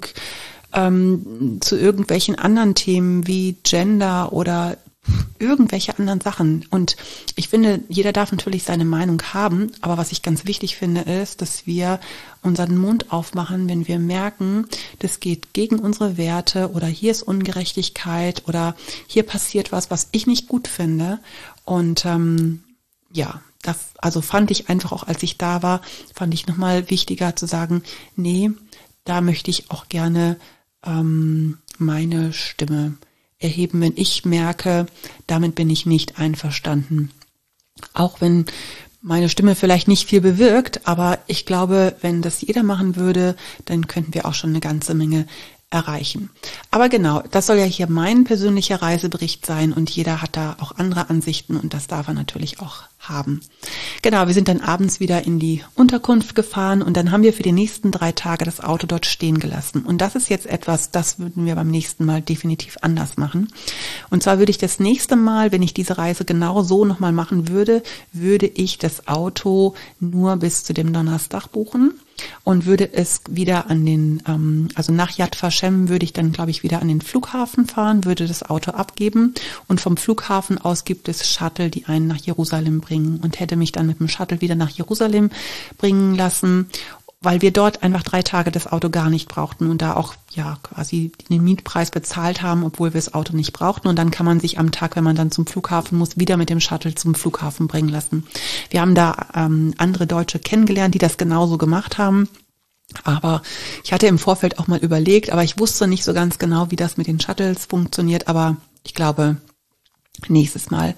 ähm, zu irgendwelchen anderen Themen wie Gender oder irgendwelche anderen Sachen. Und ich finde, jeder darf natürlich seine Meinung haben, aber was ich ganz wichtig finde, ist, dass wir unseren Mund aufmachen, wenn wir merken, das geht gegen unsere Werte oder hier ist Ungerechtigkeit oder hier passiert was, was ich nicht gut finde. Und ähm, ja, das also fand ich einfach auch, als ich da war, fand ich nochmal wichtiger zu sagen, nee, da möchte ich auch gerne ähm, meine Stimme erheben, wenn ich merke, damit bin ich nicht einverstanden. Auch wenn meine Stimme vielleicht nicht viel bewirkt, aber ich glaube, wenn das jeder machen würde, dann könnten wir auch schon eine ganze Menge erreichen. Aber genau, das soll ja hier mein persönlicher Reisebericht sein und jeder hat da auch andere Ansichten und das darf er natürlich auch haben. Genau, wir sind dann abends wieder in die Unterkunft gefahren und dann haben wir für die nächsten drei Tage das Auto dort stehen gelassen. Und das ist jetzt etwas, das würden wir beim nächsten Mal definitiv anders machen. Und zwar würde ich das nächste Mal, wenn ich diese Reise genau so nochmal machen würde, würde ich das Auto nur bis zu dem Donnerstag buchen und würde es wieder an den, ähm, also nach Yad Vashem würde ich dann, glaube ich, wieder an den Flughafen fahren, würde das Auto abgeben und vom Flughafen aus gibt es Shuttle, die einen nach Jerusalem bringen und hätte mich dann mit dem Shuttle wieder nach Jerusalem bringen lassen, weil wir dort einfach drei Tage das Auto gar nicht brauchten und da auch ja quasi den Mietpreis bezahlt haben, obwohl wir das Auto nicht brauchten. Und dann kann man sich am Tag, wenn man dann zum Flughafen muss, wieder mit dem Shuttle zum Flughafen bringen lassen. Wir haben da ähm, andere Deutsche kennengelernt, die das genauso gemacht haben. Aber ich hatte im Vorfeld auch mal überlegt, aber ich wusste nicht so ganz genau, wie das mit den Shuttles funktioniert. Aber ich glaube, nächstes Mal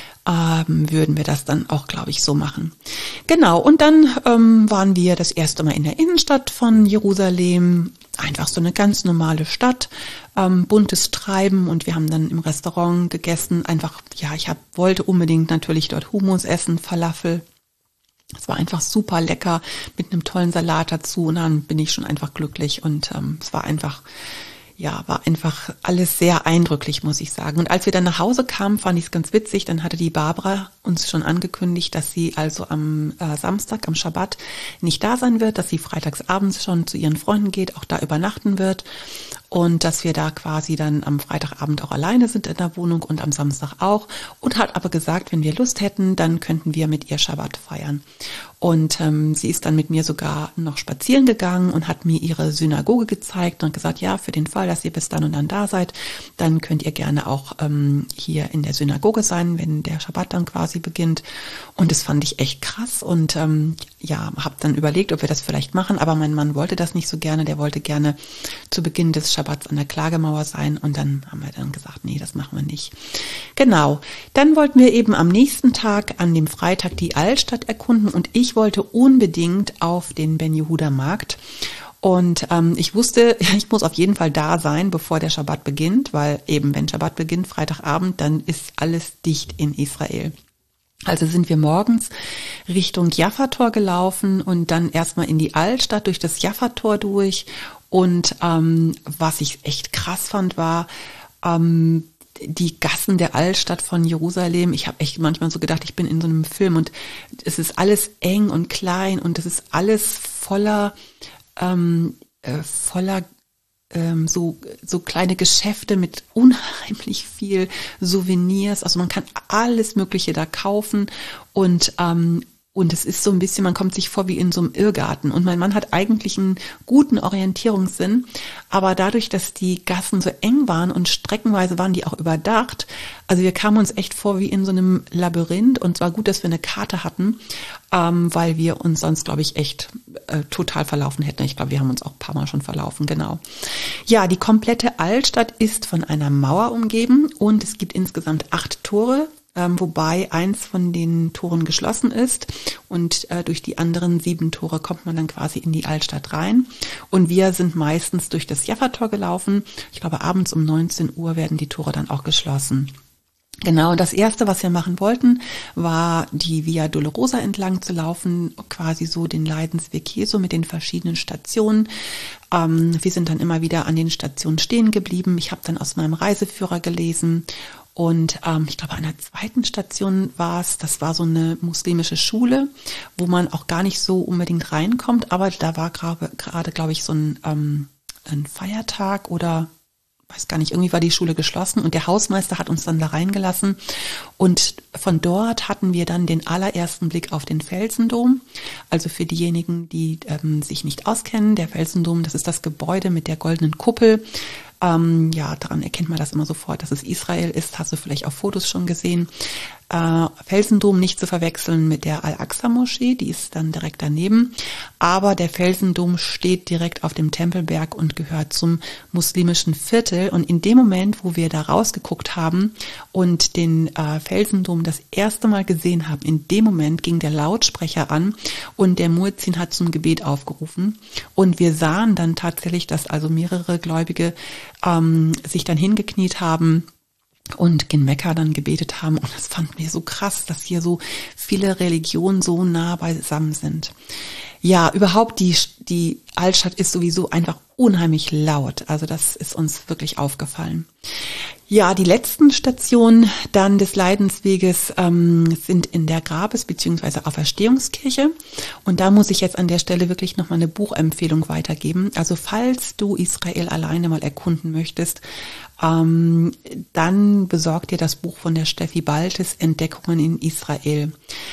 ähm, würden wir das dann auch, glaube ich, so machen. Genau, und dann ähm, waren wir das erste Mal in der Innenstadt von Jerusalem. Einfach so eine ganz normale Stadt, ähm, buntes Treiben und wir haben dann im Restaurant gegessen. Einfach, ja, ich hab, wollte unbedingt natürlich dort Hummus essen, Falafel. Es war einfach super lecker mit einem tollen Salat dazu und dann bin ich schon einfach glücklich und ähm, es war einfach, ja, war einfach alles sehr eindrücklich, muss ich sagen. Und als wir dann nach Hause kamen, fand ich es ganz witzig, dann hatte die Barbara uns schon angekündigt, dass sie also am äh, Samstag, am Schabbat nicht da sein wird, dass sie freitags abends schon zu ihren Freunden geht, auch da übernachten wird. Und dass wir da quasi dann am Freitagabend auch alleine sind in der Wohnung und am Samstag auch. Und hat aber gesagt, wenn wir Lust hätten, dann könnten wir mit ihr Schabbat feiern. Und ähm, sie ist dann mit mir sogar noch spazieren gegangen und hat mir ihre Synagoge gezeigt und gesagt, ja, für den Fall, dass ihr bis dann und dann da seid, dann könnt ihr gerne auch ähm, hier in der Synagoge sein, wenn der Schabbat dann quasi beginnt. Und das fand ich echt krass und ähm, ja, habe dann überlegt, ob wir das vielleicht machen. Aber mein Mann wollte das nicht so gerne. Der wollte gerne zu Beginn des Schabbats an der Klagemauer sein und dann haben wir dann gesagt, nee, das machen wir nicht. Genau, dann wollten wir eben am nächsten Tag, an dem Freitag, die Altstadt erkunden und ich wollte unbedingt auf den Ben Yehuda Markt und ähm, ich wusste, ich muss auf jeden Fall da sein, bevor der Schabbat beginnt, weil eben wenn Schabbat beginnt, Freitagabend, dann ist alles dicht in Israel. Also sind wir morgens Richtung Jaffa-Tor gelaufen und dann erstmal in die Altstadt durch das Jaffa-Tor durch. Und ähm, was ich echt krass fand, war ähm, die Gassen der Altstadt von Jerusalem. Ich habe echt manchmal so gedacht, ich bin in so einem Film und es ist alles eng und klein und es ist alles voller, ähm, äh, voller ähm, so so kleine Geschäfte mit unheimlich viel Souvenirs. Also man kann alles Mögliche da kaufen und ähm, Und es ist so ein bisschen, man kommt sich vor wie in so einem Irrgarten. Und mein Mann hat eigentlich einen guten Orientierungssinn. Aber dadurch, dass die Gassen so eng waren und streckenweise waren die auch überdacht, also wir kamen uns echt vor wie in so einem Labyrinth. Und zwar gut, dass wir eine Karte hatten, ähm, weil wir uns sonst, glaube ich, echt äh, total verlaufen hätten. Ich glaube, wir haben uns auch ein paar Mal schon verlaufen, genau. Ja, die komplette Altstadt ist von einer Mauer umgeben und es gibt insgesamt acht Tore. ähm, wobei eins von den Toren geschlossen ist und äh, durch die anderen sieben Tore kommt man dann quasi in die Altstadt rein. Und wir sind meistens durch das Jaffa-Tor gelaufen. Ich glaube, abends um neunzehn Uhr werden die Tore dann auch geschlossen. Genau, das Erste, was wir machen wollten, war die Via Dolorosa entlang zu laufen, quasi so den Leidensweg Jesu mit den verschiedenen Stationen. Ähm, wir sind dann immer wieder an den Stationen stehen geblieben. Ich habe dann aus meinem Reiseführer gelesen und ähm, ich glaube, an der zweiten Station war es, das war so eine muslimische Schule, wo man auch gar nicht so unbedingt reinkommt, aber da war gerade, gerade glaube ich, so ein, ähm, ein Feiertag oder weiß gar nicht, irgendwie war die Schule geschlossen und der Hausmeister hat uns dann da reingelassen und von dort hatten wir dann den allerersten Blick auf den Felsendom. Also für diejenigen, die ähm, sich nicht auskennen, der Felsendom, das ist das Gebäude mit der goldenen Kuppel. Ähm, ja, daran erkennt man das immer sofort, dass es Israel ist, hast du vielleicht auf Fotos schon gesehen. Äh, Felsendom nicht zu verwechseln mit der Al-Aqsa-Moschee, die ist dann direkt daneben. Aber der Felsendom steht direkt auf dem Tempelberg und gehört zum muslimischen Viertel. Und in dem Moment, wo wir da rausgeguckt haben und den äh, Felsendom das erste Mal gesehen haben, in dem Moment ging der Lautsprecher an und der Muezzin hat zum Gebet aufgerufen. Und wir sahen dann tatsächlich, dass also mehrere Gläubige ähm, sich dann hingekniet haben und in Mekka dann gebetet haben. Und das fand mir so krass, dass hier so viele Religionen so nah beisammen sind. Ja, überhaupt die, die Altstadt ist sowieso einfach unheimlich laut. Also das ist uns wirklich aufgefallen. Ja, die letzten Stationen dann des Leidensweges ähm, sind in der Grabes- bzw. Auferstehungskirche. Und da muss ich jetzt an der Stelle wirklich nochmal eine Buchempfehlung weitergeben. Also falls du Israel alleine mal erkunden möchtest, ähm, dann besorg dir das Buch von der Steffi Baltes, Entdeckungen in Israel.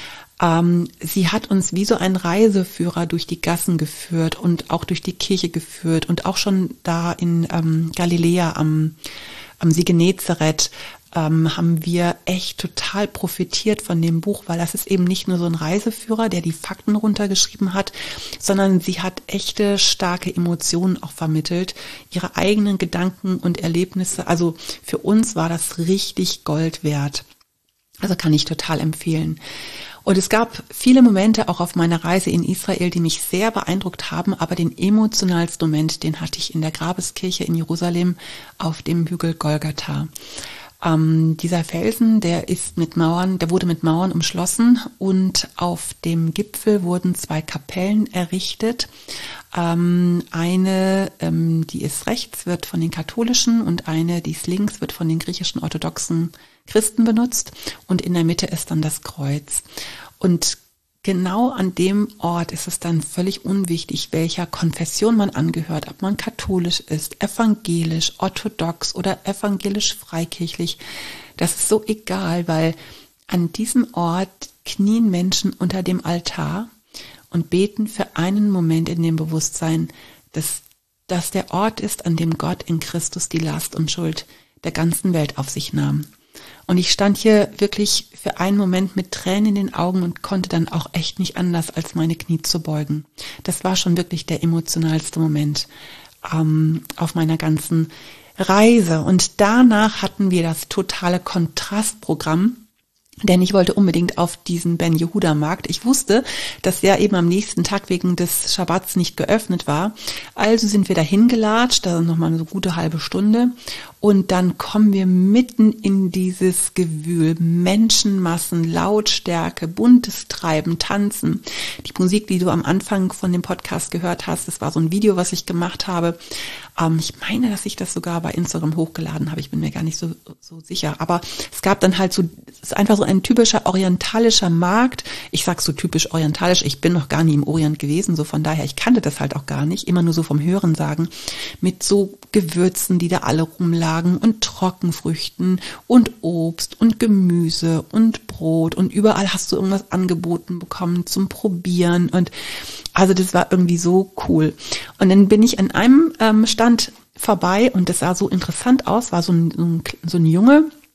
Ähm, sie hat uns wie so ein Reiseführer durch die Gassen geführt und auch durch die Kirche geführt und auch schon da in ähm, Galiläa am, am See Genezareth ähm, haben wir echt total profitiert von dem Buch, weil das ist eben nicht nur so ein Reiseführer, der die Fakten runtergeschrieben hat, sondern sie hat echte, starke Emotionen auch vermittelt, ihre eigenen Gedanken und Erlebnisse. Also für uns war das richtig Gold wert. Also kann ich total empfehlen. Und es gab viele Momente auch auf meiner Reise in Israel, die mich sehr beeindruckt haben, aber den emotionalsten Moment, den hatte ich in der Grabeskirche in Jerusalem auf dem Hügel Golgatha. Ähm, dieser Felsen, der ist mit Mauern, der wurde mit Mauern umschlossen und auf dem Gipfel wurden zwei Kapellen errichtet. Ähm, eine, ähm, die ist rechts, wird von den katholischen und eine, die ist links, wird von den griechischen orthodoxen Christen benutzt und in der Mitte ist dann das Kreuz. Und genau an dem Ort ist es dann völlig unwichtig, welcher Konfession man angehört, ob man katholisch ist, evangelisch, orthodox oder evangelisch freikirchlich. Das ist so egal, weil an diesem Ort knien Menschen unter dem Altar und beten für einen Moment in dem Bewusstsein, dass das der Ort ist, an dem Gott in Christus die Last und Schuld der ganzen Welt auf sich nahm. Und ich stand hier wirklich für einen Moment mit Tränen in den Augen und konnte dann auch echt nicht anders, als meine Knie zu beugen. Das war schon wirklich der emotionalste Moment ähm, auf meiner ganzen Reise. Und danach hatten wir das totale Kontrastprogramm. Denn ich wollte unbedingt auf diesen Ben Yehuda Markt. Ich wusste, dass der eben am nächsten Tag wegen des Schabbats nicht geöffnet war. Also sind wir da hingelatscht, da nochmal eine gute halbe Stunde. Und dann kommen wir mitten in dieses Gewühl. Menschenmassen, Lautstärke, buntes Treiben, Tanzen. Die Musik, die du am Anfang von dem Podcast gehört hast, das war so ein Video, was ich gemacht habe. Ähm, ich meine, dass ich das sogar bei Instagram hochgeladen habe. Ich bin mir gar nicht so, so sicher. Aber es gab dann halt so, es ist einfach so ein typischer orientalischer Markt. Ich sag so typisch orientalisch. Ich bin noch gar nie im Orient gewesen. So von daher, ich kannte das halt auch gar nicht. Immer nur so vom Hören sagen. Mit so Gewürzen, die da alle rumlagen. Und Trockenfrüchten und Obst und Gemüse und Brot und überall hast du irgendwas angeboten bekommen zum Probieren und also das war irgendwie so cool. Und dann bin ich an einem ähm, Stand vorbei und das sah so interessant aus, war so ein, so ein, so ein Junge,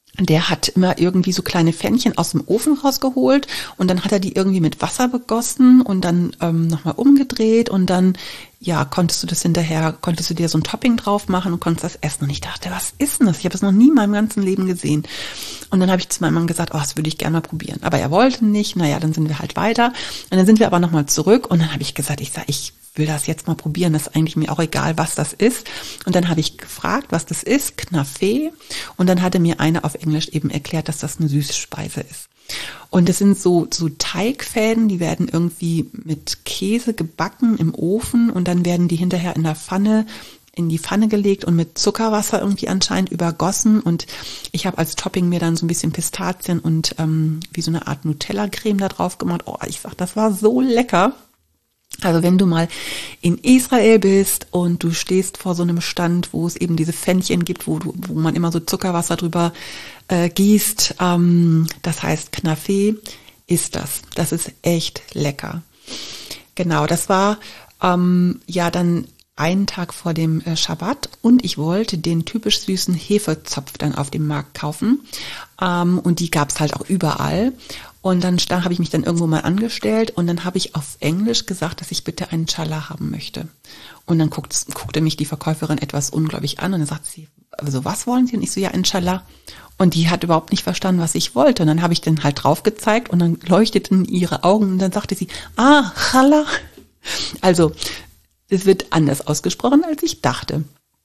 der hat immer irgendwie so kleine Pfännchen aus dem Ofen rausgeholt und dann hat er die irgendwie mit Wasser begossen und dann ähm, nochmal umgedreht und dann, ja, konntest du das hinterher, konntest du dir so ein Topping drauf machen und konntest das essen. Und ich dachte, was ist denn das? Ich habe das noch nie in meinem ganzen Leben gesehen. Und dann habe ich zu meinem Mann gesagt, oh, das würde ich gerne mal probieren. Aber er wollte nicht. Naja, dann sind wir halt weiter. Und dann sind wir aber nochmal zurück und dann habe ich gesagt, ich sage, ich will das jetzt mal probieren. Das ist eigentlich mir auch egal, was das ist. Und dann habe ich gefragt, was das ist, Knafe. Und dann hatte mir eine auf Englisch eben erklärt, dass das eine Süßspeise ist. Und das sind so, so Teigfäden, die werden irgendwie mit Käse gebacken im Ofen und dann werden die hinterher in der Pfanne, in die Pfanne gelegt und mit Zuckerwasser irgendwie anscheinend übergossen. Und ich habe als Topping mir dann so ein bisschen Pistazien und ähm, wie so eine Art Nutella-Creme da drauf gemacht. Oh, ich sag, das war so lecker. Also wenn du mal in Israel bist und du stehst vor so einem Stand, wo es eben diese Pfännchen gibt, wo du, wo man immer so Zuckerwasser drüber äh, gießt, ähm, das heißt Knafe, ist das. Das ist echt lecker. Genau, das war ähm, ja dann einen Tag vor dem äh, Schabbat und ich wollte den typisch süßen Hefezopf dann auf dem Markt kaufen ähm, und die gab's halt auch überall. Und dann da habe ich mich dann irgendwo mal angestellt und dann habe ich auf Englisch gesagt, dass ich bitte einen Challah haben möchte. Und dann guckt, guckte mich die Verkäuferin etwas ungläubig an und dann sagt sie, also was wollen Sie? Und ich so, ja, einen Challah. Und die hat überhaupt nicht verstanden, was ich wollte. Und dann habe ich dann halt drauf gezeigt und dann leuchteten ihre Augen und dann sagte sie, ah, Challah. Also es wird anders ausgesprochen, als ich dachte.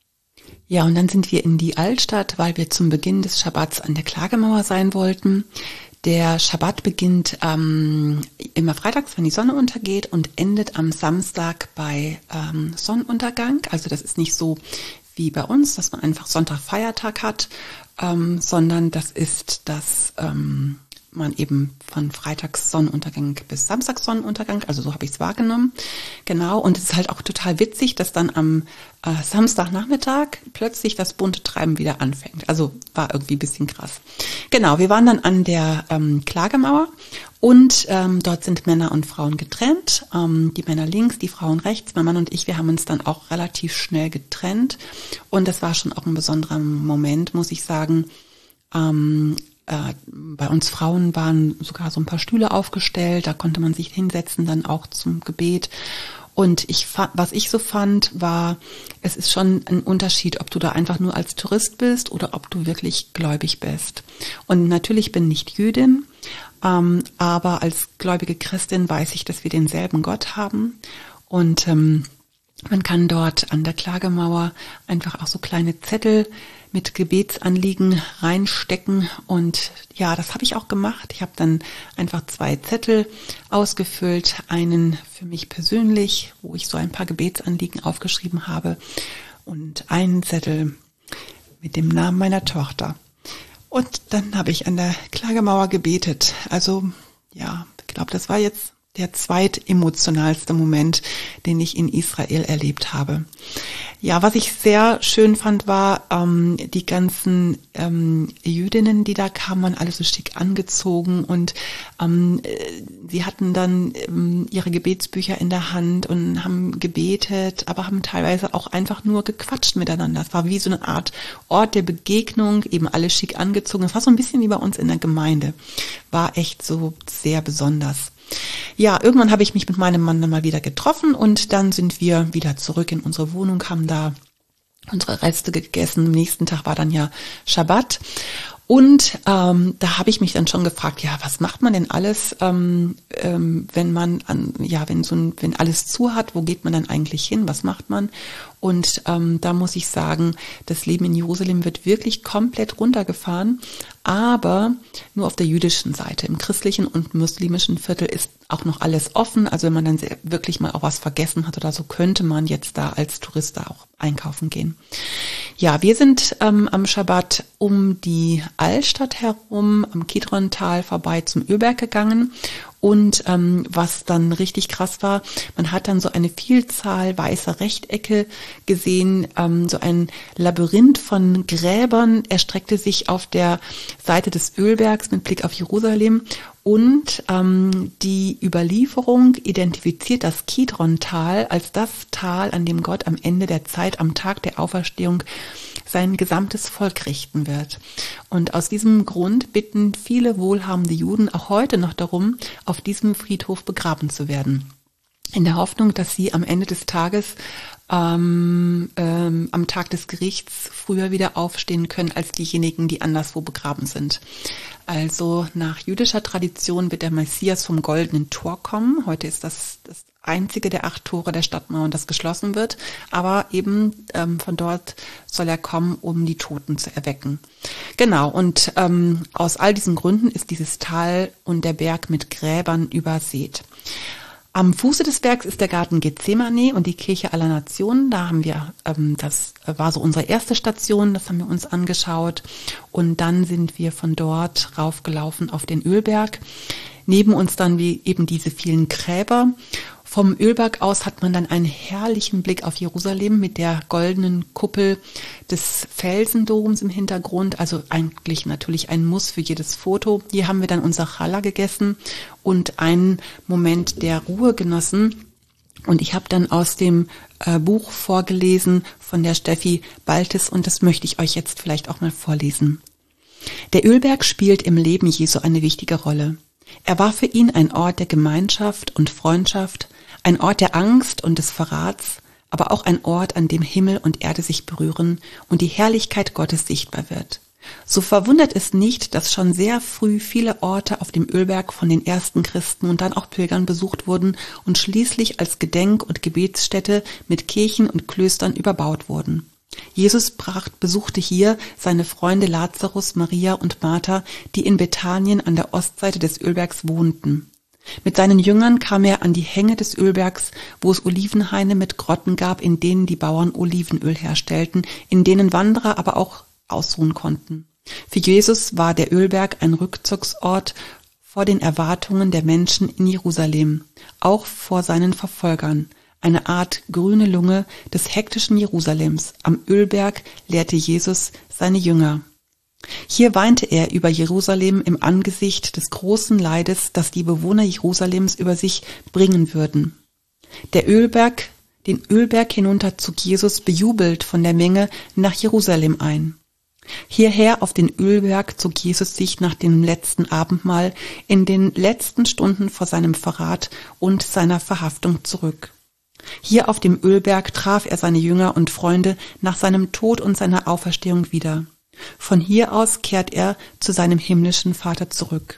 Ja, und dann sind wir in die Altstadt, weil wir zum Beginn des Schabbats an der Klagemauer sein wollten. Der Schabbat beginnt ähm, immer freitags, wenn die Sonne untergeht und endet am Samstag bei ähm, Sonnenuntergang. Also das ist nicht so wie bei uns, dass man einfach Sonntag Feiertag hat, ähm, sondern das ist, dass ähm, man eben von Freitags Sonnenuntergang bis Samstags Sonnenuntergang, also so habe ich es wahrgenommen. Genau, und es ist halt auch total witzig, dass dann am äh, Samstagnachmittag plötzlich das bunte Treiben wieder anfängt. Also war irgendwie ein bisschen krass. Genau, wir waren dann an der ähm, Klagemauer und ähm, dort sind Männer und Frauen getrennt. Ähm, die Männer links, die Frauen rechts. Mein Mann und ich, wir haben uns dann auch relativ schnell getrennt und das war schon auch ein besonderer Moment, muss ich sagen. Ähm, Äh, bei uns Frauen waren sogar so ein paar Stühle aufgestellt, da konnte man sich hinsetzen, dann auch zum Gebet. Und ich, was ich so fand, war, es ist schon ein Unterschied, ob du da einfach nur als Tourist bist oder ob du wirklich gläubig bist. Und natürlich bin ich nicht Jüdin, ähm, aber als gläubige Christin weiß ich, dass wir denselben Gott haben. Und ähm, man kann dort an der Klagemauer einfach auch so kleine Zettel mit Gebetsanliegen reinstecken und ja, das habe ich auch gemacht. Ich habe dann einfach zwei Zettel ausgefüllt, einen für mich persönlich, wo ich so ein paar Gebetsanliegen aufgeschrieben habe und einen Zettel mit dem Namen meiner Tochter. Und dann habe ich an der Klagemauer gebetet. Also ja, ich glaube, das war jetzt der zweitemotionalste Moment, den ich in Israel erlebt habe. Ja, was ich sehr schön fand, war ähm, die ganzen ähm, Jüdinnen, die da kamen, waren alle so schick angezogen und ähm, sie hatten dann ähm, ihre Gebetsbücher in der Hand und haben gebetet, aber haben teilweise auch einfach nur gequatscht miteinander. Es war wie so eine Art Ort der Begegnung, eben alle schick angezogen. Es war so ein bisschen wie bei uns in der Gemeinde. War echt so sehr besonders. Ja, irgendwann habe ich mich mit meinem Mann dann mal wieder getroffen und dann sind wir wieder zurück in unsere Wohnung, haben da unsere Reste gegessen. Am nächsten Tag war dann ja Schabbat. Und ähm, da habe ich mich dann schon gefragt, ja, was macht man denn alles, ähm, ähm, wenn man an, ja, wenn so ein, wenn alles zu hat, wo geht man dann eigentlich hin? Was macht man? Und ähm, da muss ich sagen, das Leben in Jerusalem wird wirklich komplett runtergefahren, aber nur auf der jüdischen Seite. Im christlichen und muslimischen Viertel ist auch noch alles offen. Also wenn man dann wirklich mal auch was vergessen hat oder so, könnte man jetzt da als Tourist da auch einkaufen gehen. Ja, wir sind ähm, am Schabbat um die Altstadt herum, am Kidron-Tal vorbei zum Ölberg gegangen. Und ähm, was dann richtig krass war, man hat dann so eine Vielzahl weißer Rechtecke gesehen, ähm, so ein Labyrinth von Gräbern erstreckte sich auf der Seite des Ölbergs mit Blick auf Jerusalem. Und ähm, die Überlieferung identifiziert das Kidron-Tal als das Tal, an dem Gott am Ende der Zeit, am Tag der Auferstehung, sein gesamtes Volk richten wird. Und aus diesem Grund bitten viele wohlhabende Juden auch heute noch darum, auf diesem Friedhof begraben zu werden. In der Hoffnung, dass sie am Ende des Tages, ähm, ähm, am Tag des Gerichts, früher wieder aufstehen können als diejenigen, die anderswo begraben sind. Also nach jüdischer Tradition wird der Messias vom Goldenen Tor kommen. Heute ist das das einzige der acht Tore der Stadtmauern, das geschlossen wird. Aber eben ähm, von dort soll er kommen, um die Toten zu erwecken. Genau, und ähm, aus all diesen Gründen ist dieses Tal und der Berg mit Gräbern übersät. Am Fuße des Bergs ist der Garten Gethsemane und die Kirche aller Nationen. Da haben wir, ähm, das war so unsere erste Station, das haben wir uns angeschaut. Und dann sind wir von dort raufgelaufen auf den Ölberg. Neben uns dann wie eben diese vielen Gräber. Vom Ölberg aus hat man dann einen herrlichen Blick auf Jerusalem mit der goldenen Kuppel des Felsendoms im Hintergrund. Also eigentlich natürlich ein Muss für jedes Foto. Hier haben wir dann unser Challah gegessen und einen Moment der Ruhe genossen. Und ich habe dann aus dem äh, Buch vorgelesen von der Steffi Baltes und das möchte ich euch jetzt vielleicht auch mal vorlesen. Der Ölberg spielt im Leben Jesu eine wichtige Rolle. Er war für ihn ein Ort der Gemeinschaft und Freundschaft, ein Ort der Angst und des Verrats, aber auch ein Ort, an dem Himmel und Erde sich berühren und die Herrlichkeit Gottes sichtbar wird. So verwundert es nicht, dass schon sehr früh viele Orte auf dem Ölberg von den ersten Christen und dann auch Pilgern besucht wurden und schließlich als Gedenk- und Gebetsstätte mit Kirchen und Klöstern überbaut wurden. Jesus besuchte hier seine Freunde Lazarus, Maria und Martha, die in Bethanien an der Ostseite des Ölbergs wohnten. Mit seinen Jüngern kam er an die Hänge des Ölbergs, wo es Olivenhaine mit Grotten gab, in denen die Bauern Olivenöl herstellten, in denen Wanderer aber auch ausruhen konnten. Für Jesus war der Ölberg ein Rückzugsort vor den Erwartungen der Menschen in Jerusalem, auch vor seinen Verfolgern. Eine Art grüne Lunge des hektischen Jerusalems. Am Ölberg lehrte Jesus seine Jünger. Hier weinte er über Jerusalem im Angesicht des großen Leides, das die Bewohner Jerusalems über sich bringen würden. Der Ölberg, den Ölberg hinunter zog Jesus bejubelt von der Menge nach Jerusalem ein. Hierher auf den Ölberg zog Jesus sich nach dem letzten Abendmahl in den letzten Stunden vor seinem Verrat und seiner Verhaftung zurück. Hier auf dem Ölberg traf er seine Jünger und Freunde nach seinem Tod und seiner Auferstehung wieder. Von hier aus kehrt er zu seinem himmlischen Vater zurück.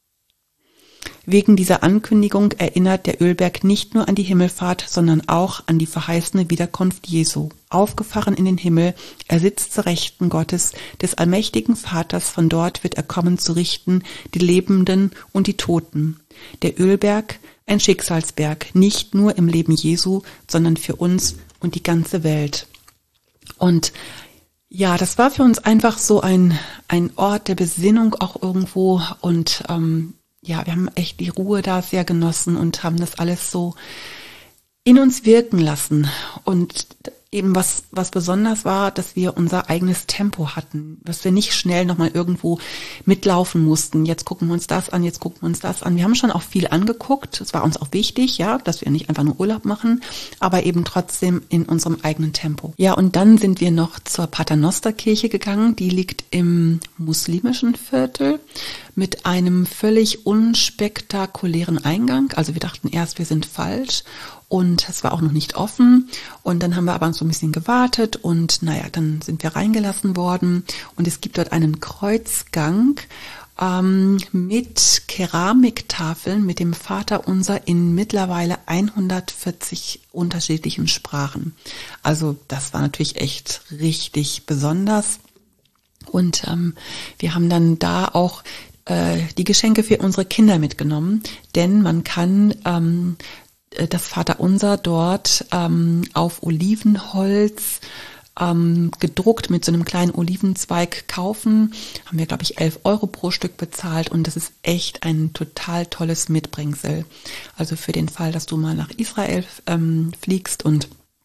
Wegen dieser Ankündigung erinnert der Ölberg nicht nur an die Himmelfahrt, sondern auch an die verheißene Wiederkunft Jesu. Aufgefahren in den Himmel, er sitzt zur Rechten Gottes, des allmächtigen Vaters, von dort wird er kommen zu richten, die Lebenden und die Toten. Der Ölberg, ein Schicksalsberg, nicht nur im Leben Jesu, sondern für uns und die ganze Welt. Und ja, das war für uns einfach so ein, ein Ort der Besinnung auch irgendwo und ähm, ja, wir haben echt die Ruhe da sehr genossen und haben das alles so in uns wirken lassen. Und eben was, was besonders war, dass wir unser eigenes Tempo hatten, dass wir nicht schnell nochmal irgendwo mitlaufen mussten. Jetzt gucken wir uns das an, jetzt gucken wir uns das an. Wir haben schon auch viel angeguckt. Es war uns auch wichtig, ja, dass wir nicht einfach nur Urlaub machen, aber eben trotzdem in unserem eigenen Tempo. Ja, und dann sind wir noch zur Paternosterkirche gegangen. Die liegt im muslimischen Viertel mit einem völlig unspektakulären Eingang. Also wir dachten erst, wir sind falsch. Und es war auch noch nicht offen. Und dann haben wir aber so ein bisschen gewartet und naja, dann sind wir reingelassen worden. Und es gibt dort einen Kreuzgang ähm, mit Keramiktafeln mit dem Vaterunser in mittlerweile hundertvierzig unterschiedlichen Sprachen. Also das war natürlich echt richtig besonders. Und ähm, wir haben dann da auch äh, die Geschenke für unsere Kinder mitgenommen, denn man kann ähm, das Vaterunser dort ähm, auf Olivenholz ähm, gedruckt mit so einem kleinen Olivenzweig kaufen. Haben wir, glaube ich, elf Euro pro Stück bezahlt und das ist echt ein total tolles Mitbringsel. Also für den Fall, dass du mal nach Israel ähm, fliegst und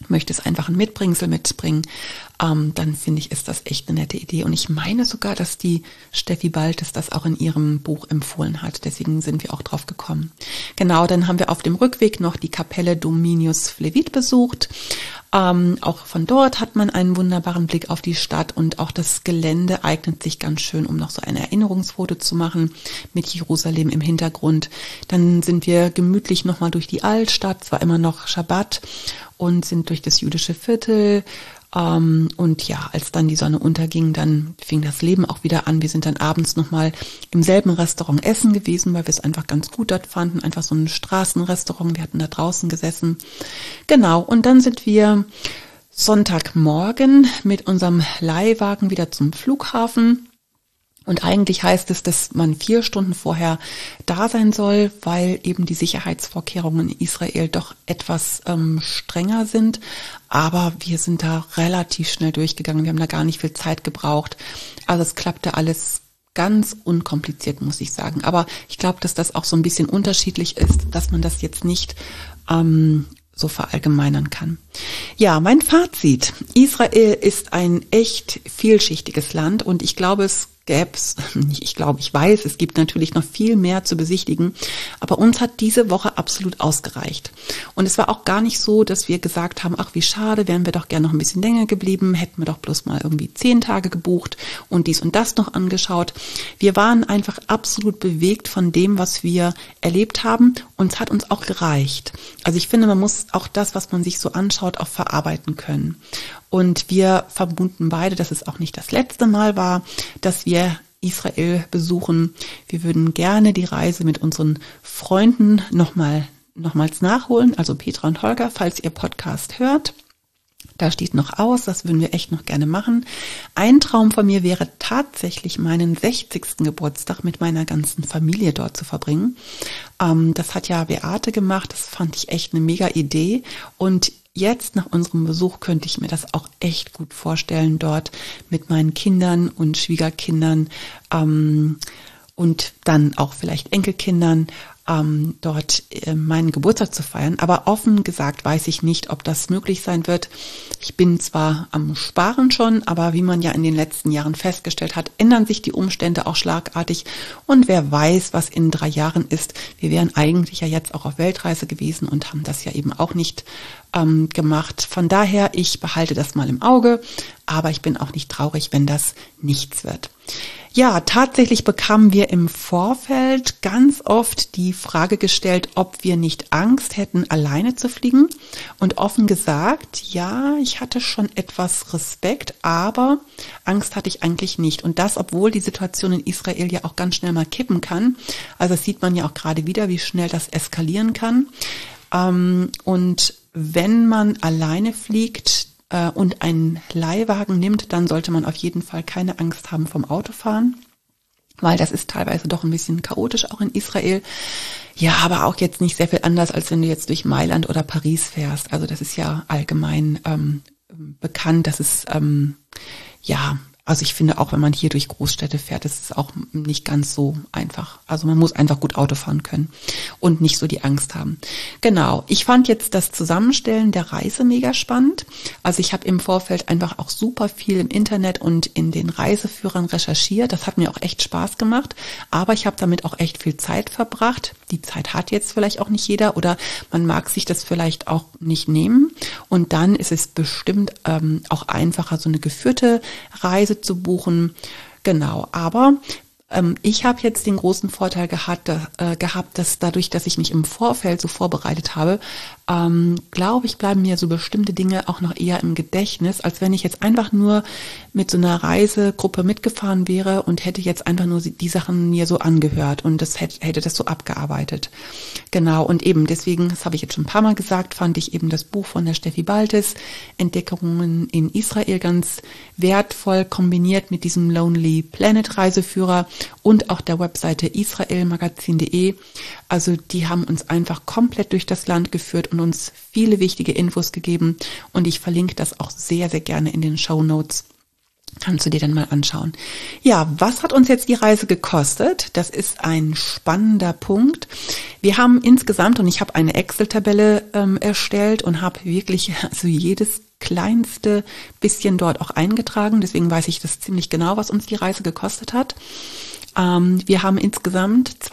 möchtest einfach ein Mitbringsel mitbringen, ähm, dann finde ich, ist das echt eine nette Idee. Und ich meine sogar, dass die Steffi Baltes das auch in ihrem Buch empfohlen hat. Deswegen sind wir auch drauf gekommen. Genau, dann haben wir auf dem Rückweg noch die Kapelle Dominius Flevit besucht. Ähm, auch von dort hat man einen wunderbaren Blick auf die Stadt und auch das Gelände eignet sich ganz schön, um noch so ein Erinnerungsfoto zu machen mit Jerusalem im Hintergrund. Dann sind wir gemütlich nochmal durch die Altstadt, es war immer noch Schabbat, und sind durch das jüdische Viertel. Ähm, und ja, als dann die Sonne unterging, dann fing das Leben auch wieder an. Wir sind dann abends nochmal im selben Restaurant essen gewesen, weil wir es einfach ganz gut dort fanden. Einfach so ein Straßenrestaurant. Wir hatten da draußen gesessen. Genau. Und dann sind wir Sonntagmorgen mit unserem Leihwagen wieder zum Flughafen. Und eigentlich heißt es, dass man vier Stunden vorher da sein soll, weil eben die Sicherheitsvorkehrungen in Israel doch etwas ähm, strenger sind. Aber wir sind da relativ schnell durchgegangen. Wir haben da gar nicht viel Zeit gebraucht. Also es klappte alles ganz unkompliziert, muss ich sagen. Aber ich glaube, dass das auch so ein bisschen unterschiedlich ist, dass man das jetzt nicht ähm, so verallgemeinern kann. Ja, mein Fazit. Israel ist ein echt vielschichtiges Land und ich glaube, es gäbe es, ich glaube, ich weiß, es gibt natürlich noch viel mehr zu besichtigen, aber uns hat diese Woche absolut ausgereicht. Und es war auch gar nicht so, dass wir gesagt haben, ach wie schade, wären wir doch gerne noch ein bisschen länger geblieben, hätten wir doch bloß mal irgendwie zehn Tage gebucht und dies und das noch angeschaut. Wir waren einfach absolut bewegt von dem, was wir erlebt haben und es hat uns auch gereicht. Also ich finde, man muss auch das, was man sich so anschaut, auch verarbeiten können. Und wir vermuten beide, dass es auch nicht das letzte Mal war, dass wir Israel besuchen. Wir würden gerne die Reise mit unseren Freunden nochmal, nochmals nachholen. Also Petra und Holger, falls ihr Podcast hört. Da steht noch aus, das würden wir echt noch gerne machen. Ein Traum von mir wäre tatsächlich, meinen sechzigsten Geburtstag mit meiner ganzen Familie dort zu verbringen. Ähm, das hat ja Beate gemacht, das fand ich echt eine mega Idee. Und jetzt nach unserem Besuch könnte ich mir das auch echt gut vorstellen, dort mit meinen Kindern und Schwiegerkindern ähm, und dann auch vielleicht Enkelkindern ähm, dort äh, meinen Geburtstag zu feiern. Aber offen gesagt weiß ich nicht, ob das möglich sein wird. Ich bin zwar am Sparen schon, aber wie man ja in den letzten Jahren festgestellt hat, ändern sich die Umstände auch schlagartig. Und wer weiß, was in drei Jahren ist. Wir wären eigentlich ja jetzt auch auf Weltreise gewesen und haben das ja eben auch nicht ähm, gemacht. Von daher, ich behalte das mal im Auge, aber ich bin auch nicht traurig, wenn das nichts wird. Ja, tatsächlich bekamen wir im Vorfeld ganz oft die Frage gestellt, ob wir nicht Angst hätten, alleine zu fliegen. Und offen gesagt, ja, ich hatte schon etwas Respekt, aber Angst hatte ich eigentlich nicht. Und das, obwohl die Situation in Israel ja auch ganz schnell mal kippen kann. Also das sieht man ja auch gerade wieder, wie schnell das eskalieren kann. Und wenn man alleine fliegt und einen Leihwagen nimmt, dann sollte man auf jeden Fall keine Angst haben vom Autofahren, weil das ist teilweise doch ein bisschen chaotisch auch in Israel. Ja, aber auch jetzt nicht sehr viel anders, als wenn du jetzt durch Mailand oder Paris fährst. Also das ist ja allgemein ähm, bekannt, dass es, ähm, ja, also ich finde auch, wenn man hier durch Großstädte fährt, ist es auch nicht ganz so einfach. Also man muss einfach gut Auto fahren können und nicht so die Angst haben. Genau, ich fand jetzt das Zusammenstellen der Reise mega spannend. Also ich habe im Vorfeld einfach auch super viel im Internet und in den Reiseführern recherchiert. Das hat mir auch echt Spaß gemacht, aber ich habe damit auch echt viel Zeit verbracht. Die Zeit hat jetzt vielleicht auch nicht jeder oder man mag sich das vielleicht auch nicht nehmen. Und dann ist es bestimmt ähm, auch einfacher, so eine geführte Reise zu buchen. Genau, aber ähm, ich habe jetzt den großen Vorteil gehabt, äh, gehabt, dass dadurch, dass ich mich im Vorfeld so vorbereitet habe, ähm, glaube ich, bleiben mir so bestimmte Dinge auch noch eher im Gedächtnis, als wenn ich jetzt einfach nur mit so einer Reisegruppe mitgefahren wäre und hätte jetzt einfach nur die Sachen mir so angehört und das hätte, hätte das so abgearbeitet. Genau, und eben deswegen, das habe ich jetzt schon ein paar Mal gesagt, fand ich eben das Buch von der Steffi Baltes, Entdeckungen in Israel, ganz wertvoll, kombiniert mit diesem Lonely Planet Reiseführer und auch der Webseite israelmagazin punkt de. Also die haben uns einfach komplett durch das Land geführt und uns viele wichtige Infos gegeben und ich verlinke das auch sehr, sehr gerne in den Shownotes. Kannst du dir dann mal anschauen. Ja, was hat uns jetzt die Reise gekostet? Das ist ein spannender Punkt. Wir haben insgesamt, und ich habe eine Excel-Tabelle ähm, erstellt und habe wirklich also jedes kleinste bisschen dort auch eingetragen. Deswegen weiß ich das ziemlich genau, was uns die Reise gekostet hat. Ähm, wir haben insgesamt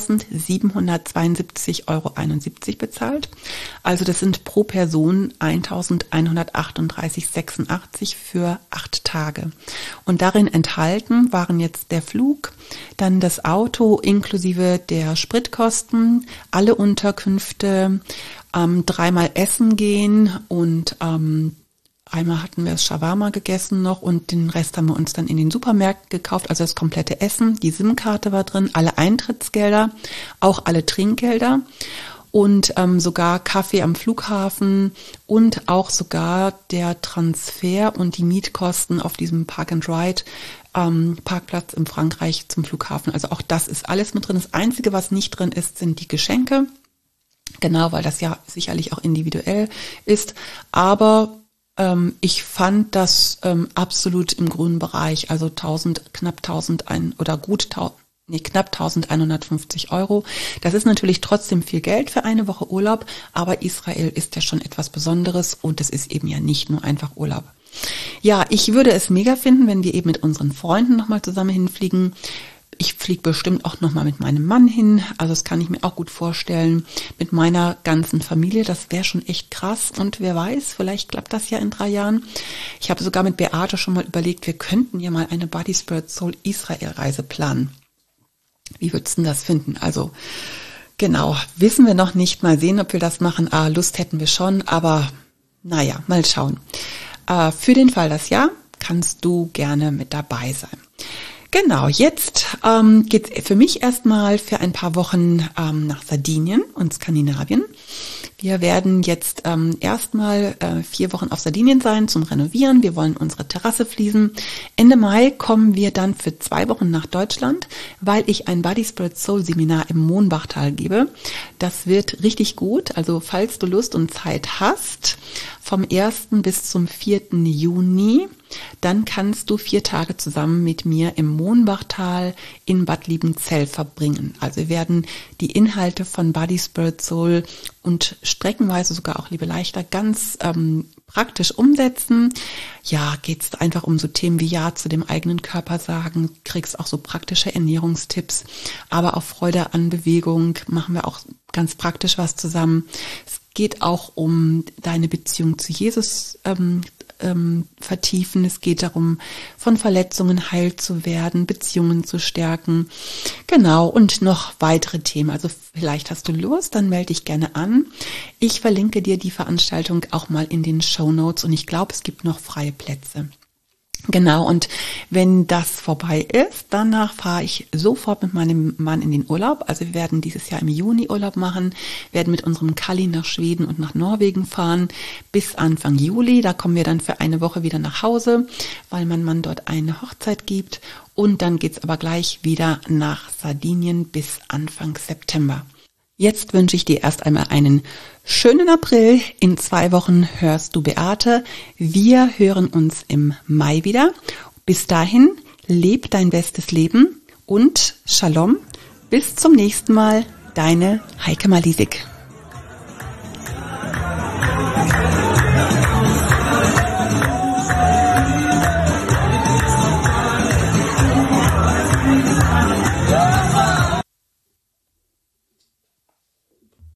zweitausendsiebenhundertzweiundsiebzig Euro einundsiebzig bezahlt. Also das sind pro Person eintausendeinhundertachtunddreißig Euro sechsundachtzig für acht Tage. Und darin enthalten waren jetzt der Flug, dann das Auto inklusive der Spritkosten, alle Unterkünfte, ähm, dreimal essen gehen und ähm, einmal hatten wir das Shawarma gegessen noch und den Rest haben wir uns dann in den Supermärkten gekauft, also das komplette Essen, die SIM-Karte war drin, alle Eintrittsgelder, auch alle Trinkgelder und ähm, sogar Kaffee am Flughafen und auch sogar der Transfer und die Mietkosten auf diesem Park-and-Ride ähm, Parkplatz in Frankreich zum Flughafen. Also auch das ist alles mit drin. Das Einzige, was nicht drin ist, sind die Geschenke. Genau, weil das ja sicherlich auch individuell ist, aber ich fand das ähm, absolut im grünen Bereich, also tausend, knapp tausend ein oder gut tausend, nee, knapp eintausendeinhundertfünfzig Euro. Das ist natürlich trotzdem viel Geld für eine Woche Urlaub, aber Israel ist ja schon etwas Besonderes und es ist eben ja nicht nur einfach Urlaub. Ja, ich würde es mega finden, wenn wir eben mit unseren Freunden nochmal zusammen hinfliegen. Ich fliege bestimmt auch nochmal mit meinem Mann hin, also das kann ich mir auch gut vorstellen, mit meiner ganzen Familie, das wäre schon echt krass und wer weiß, vielleicht klappt das ja in drei Jahren. Ich habe sogar mit Beate schon mal überlegt, wir könnten ja mal eine Body Spirit Soul Israel Reise planen. Wie würdest du das finden? Also genau, wissen wir noch nicht, mal sehen, ob wir das machen. Ah, Lust hätten wir schon, aber naja, mal schauen. Äh, für den Fall das ja, kannst du gerne mit dabei sein. Genau, jetzt ähm, geht es für mich erstmal für ein paar Wochen ähm, nach Sardinien und Skandinavien. Wir werden jetzt ähm, erstmal äh, vier Wochen auf Sardinien sein zum Renovieren. Wir wollen unsere Terrasse fließen. Ende Mai kommen wir dann für zwei Wochen nach Deutschland, weil ich ein Body Spirit Soul Seminar im Mohnbachtal gebe. Das wird richtig gut. Also falls du Lust und Zeit hast, vom ersten bis zum vierten Juni, dann kannst du vier Tage zusammen mit mir im Mohnbachtal in Bad Liebenzell verbringen. Also wir werden die Inhalte von Body Spirit Soul und streckenweise sogar auch Liebe Leichter ganz ähm, praktisch umsetzen. Ja, geht es einfach um so Themen wie Ja zu dem eigenen Körper sagen, kriegst auch so praktische Ernährungstipps, aber auch Freude an Bewegung, machen wir auch ganz praktisch was zusammen. Es geht auch um deine Beziehung zu Jesus ähm, ähm, vertiefen. Es geht darum, von Verletzungen heil zu werden, Beziehungen zu stärken. Genau, und noch weitere Themen. Also vielleicht hast du Lust, dann melde dich gerne an. Ich verlinke dir die Veranstaltung auch mal in den Shownotes und ich glaube, es gibt noch freie Plätze. Genau, und wenn das vorbei ist, danach fahre ich sofort mit meinem Mann in den Urlaub. Also wir werden dieses Jahr im Juni Urlaub machen, werden mit unserem Kalli nach Schweden und nach Norwegen fahren bis Anfang Juli. Da kommen wir dann für eine Woche wieder nach Hause, weil mein Mann dort eine Hochzeit gibt. Und dann geht's aber gleich wieder nach Sardinien bis Anfang September. Jetzt wünsche ich dir erst einmal einen schönen April. In zwei Wochen hörst du Beate. Wir hören uns im Mai wieder. Bis dahin, leb dein bestes Leben und Shalom. Bis zum nächsten Mal, deine Heike Malisik.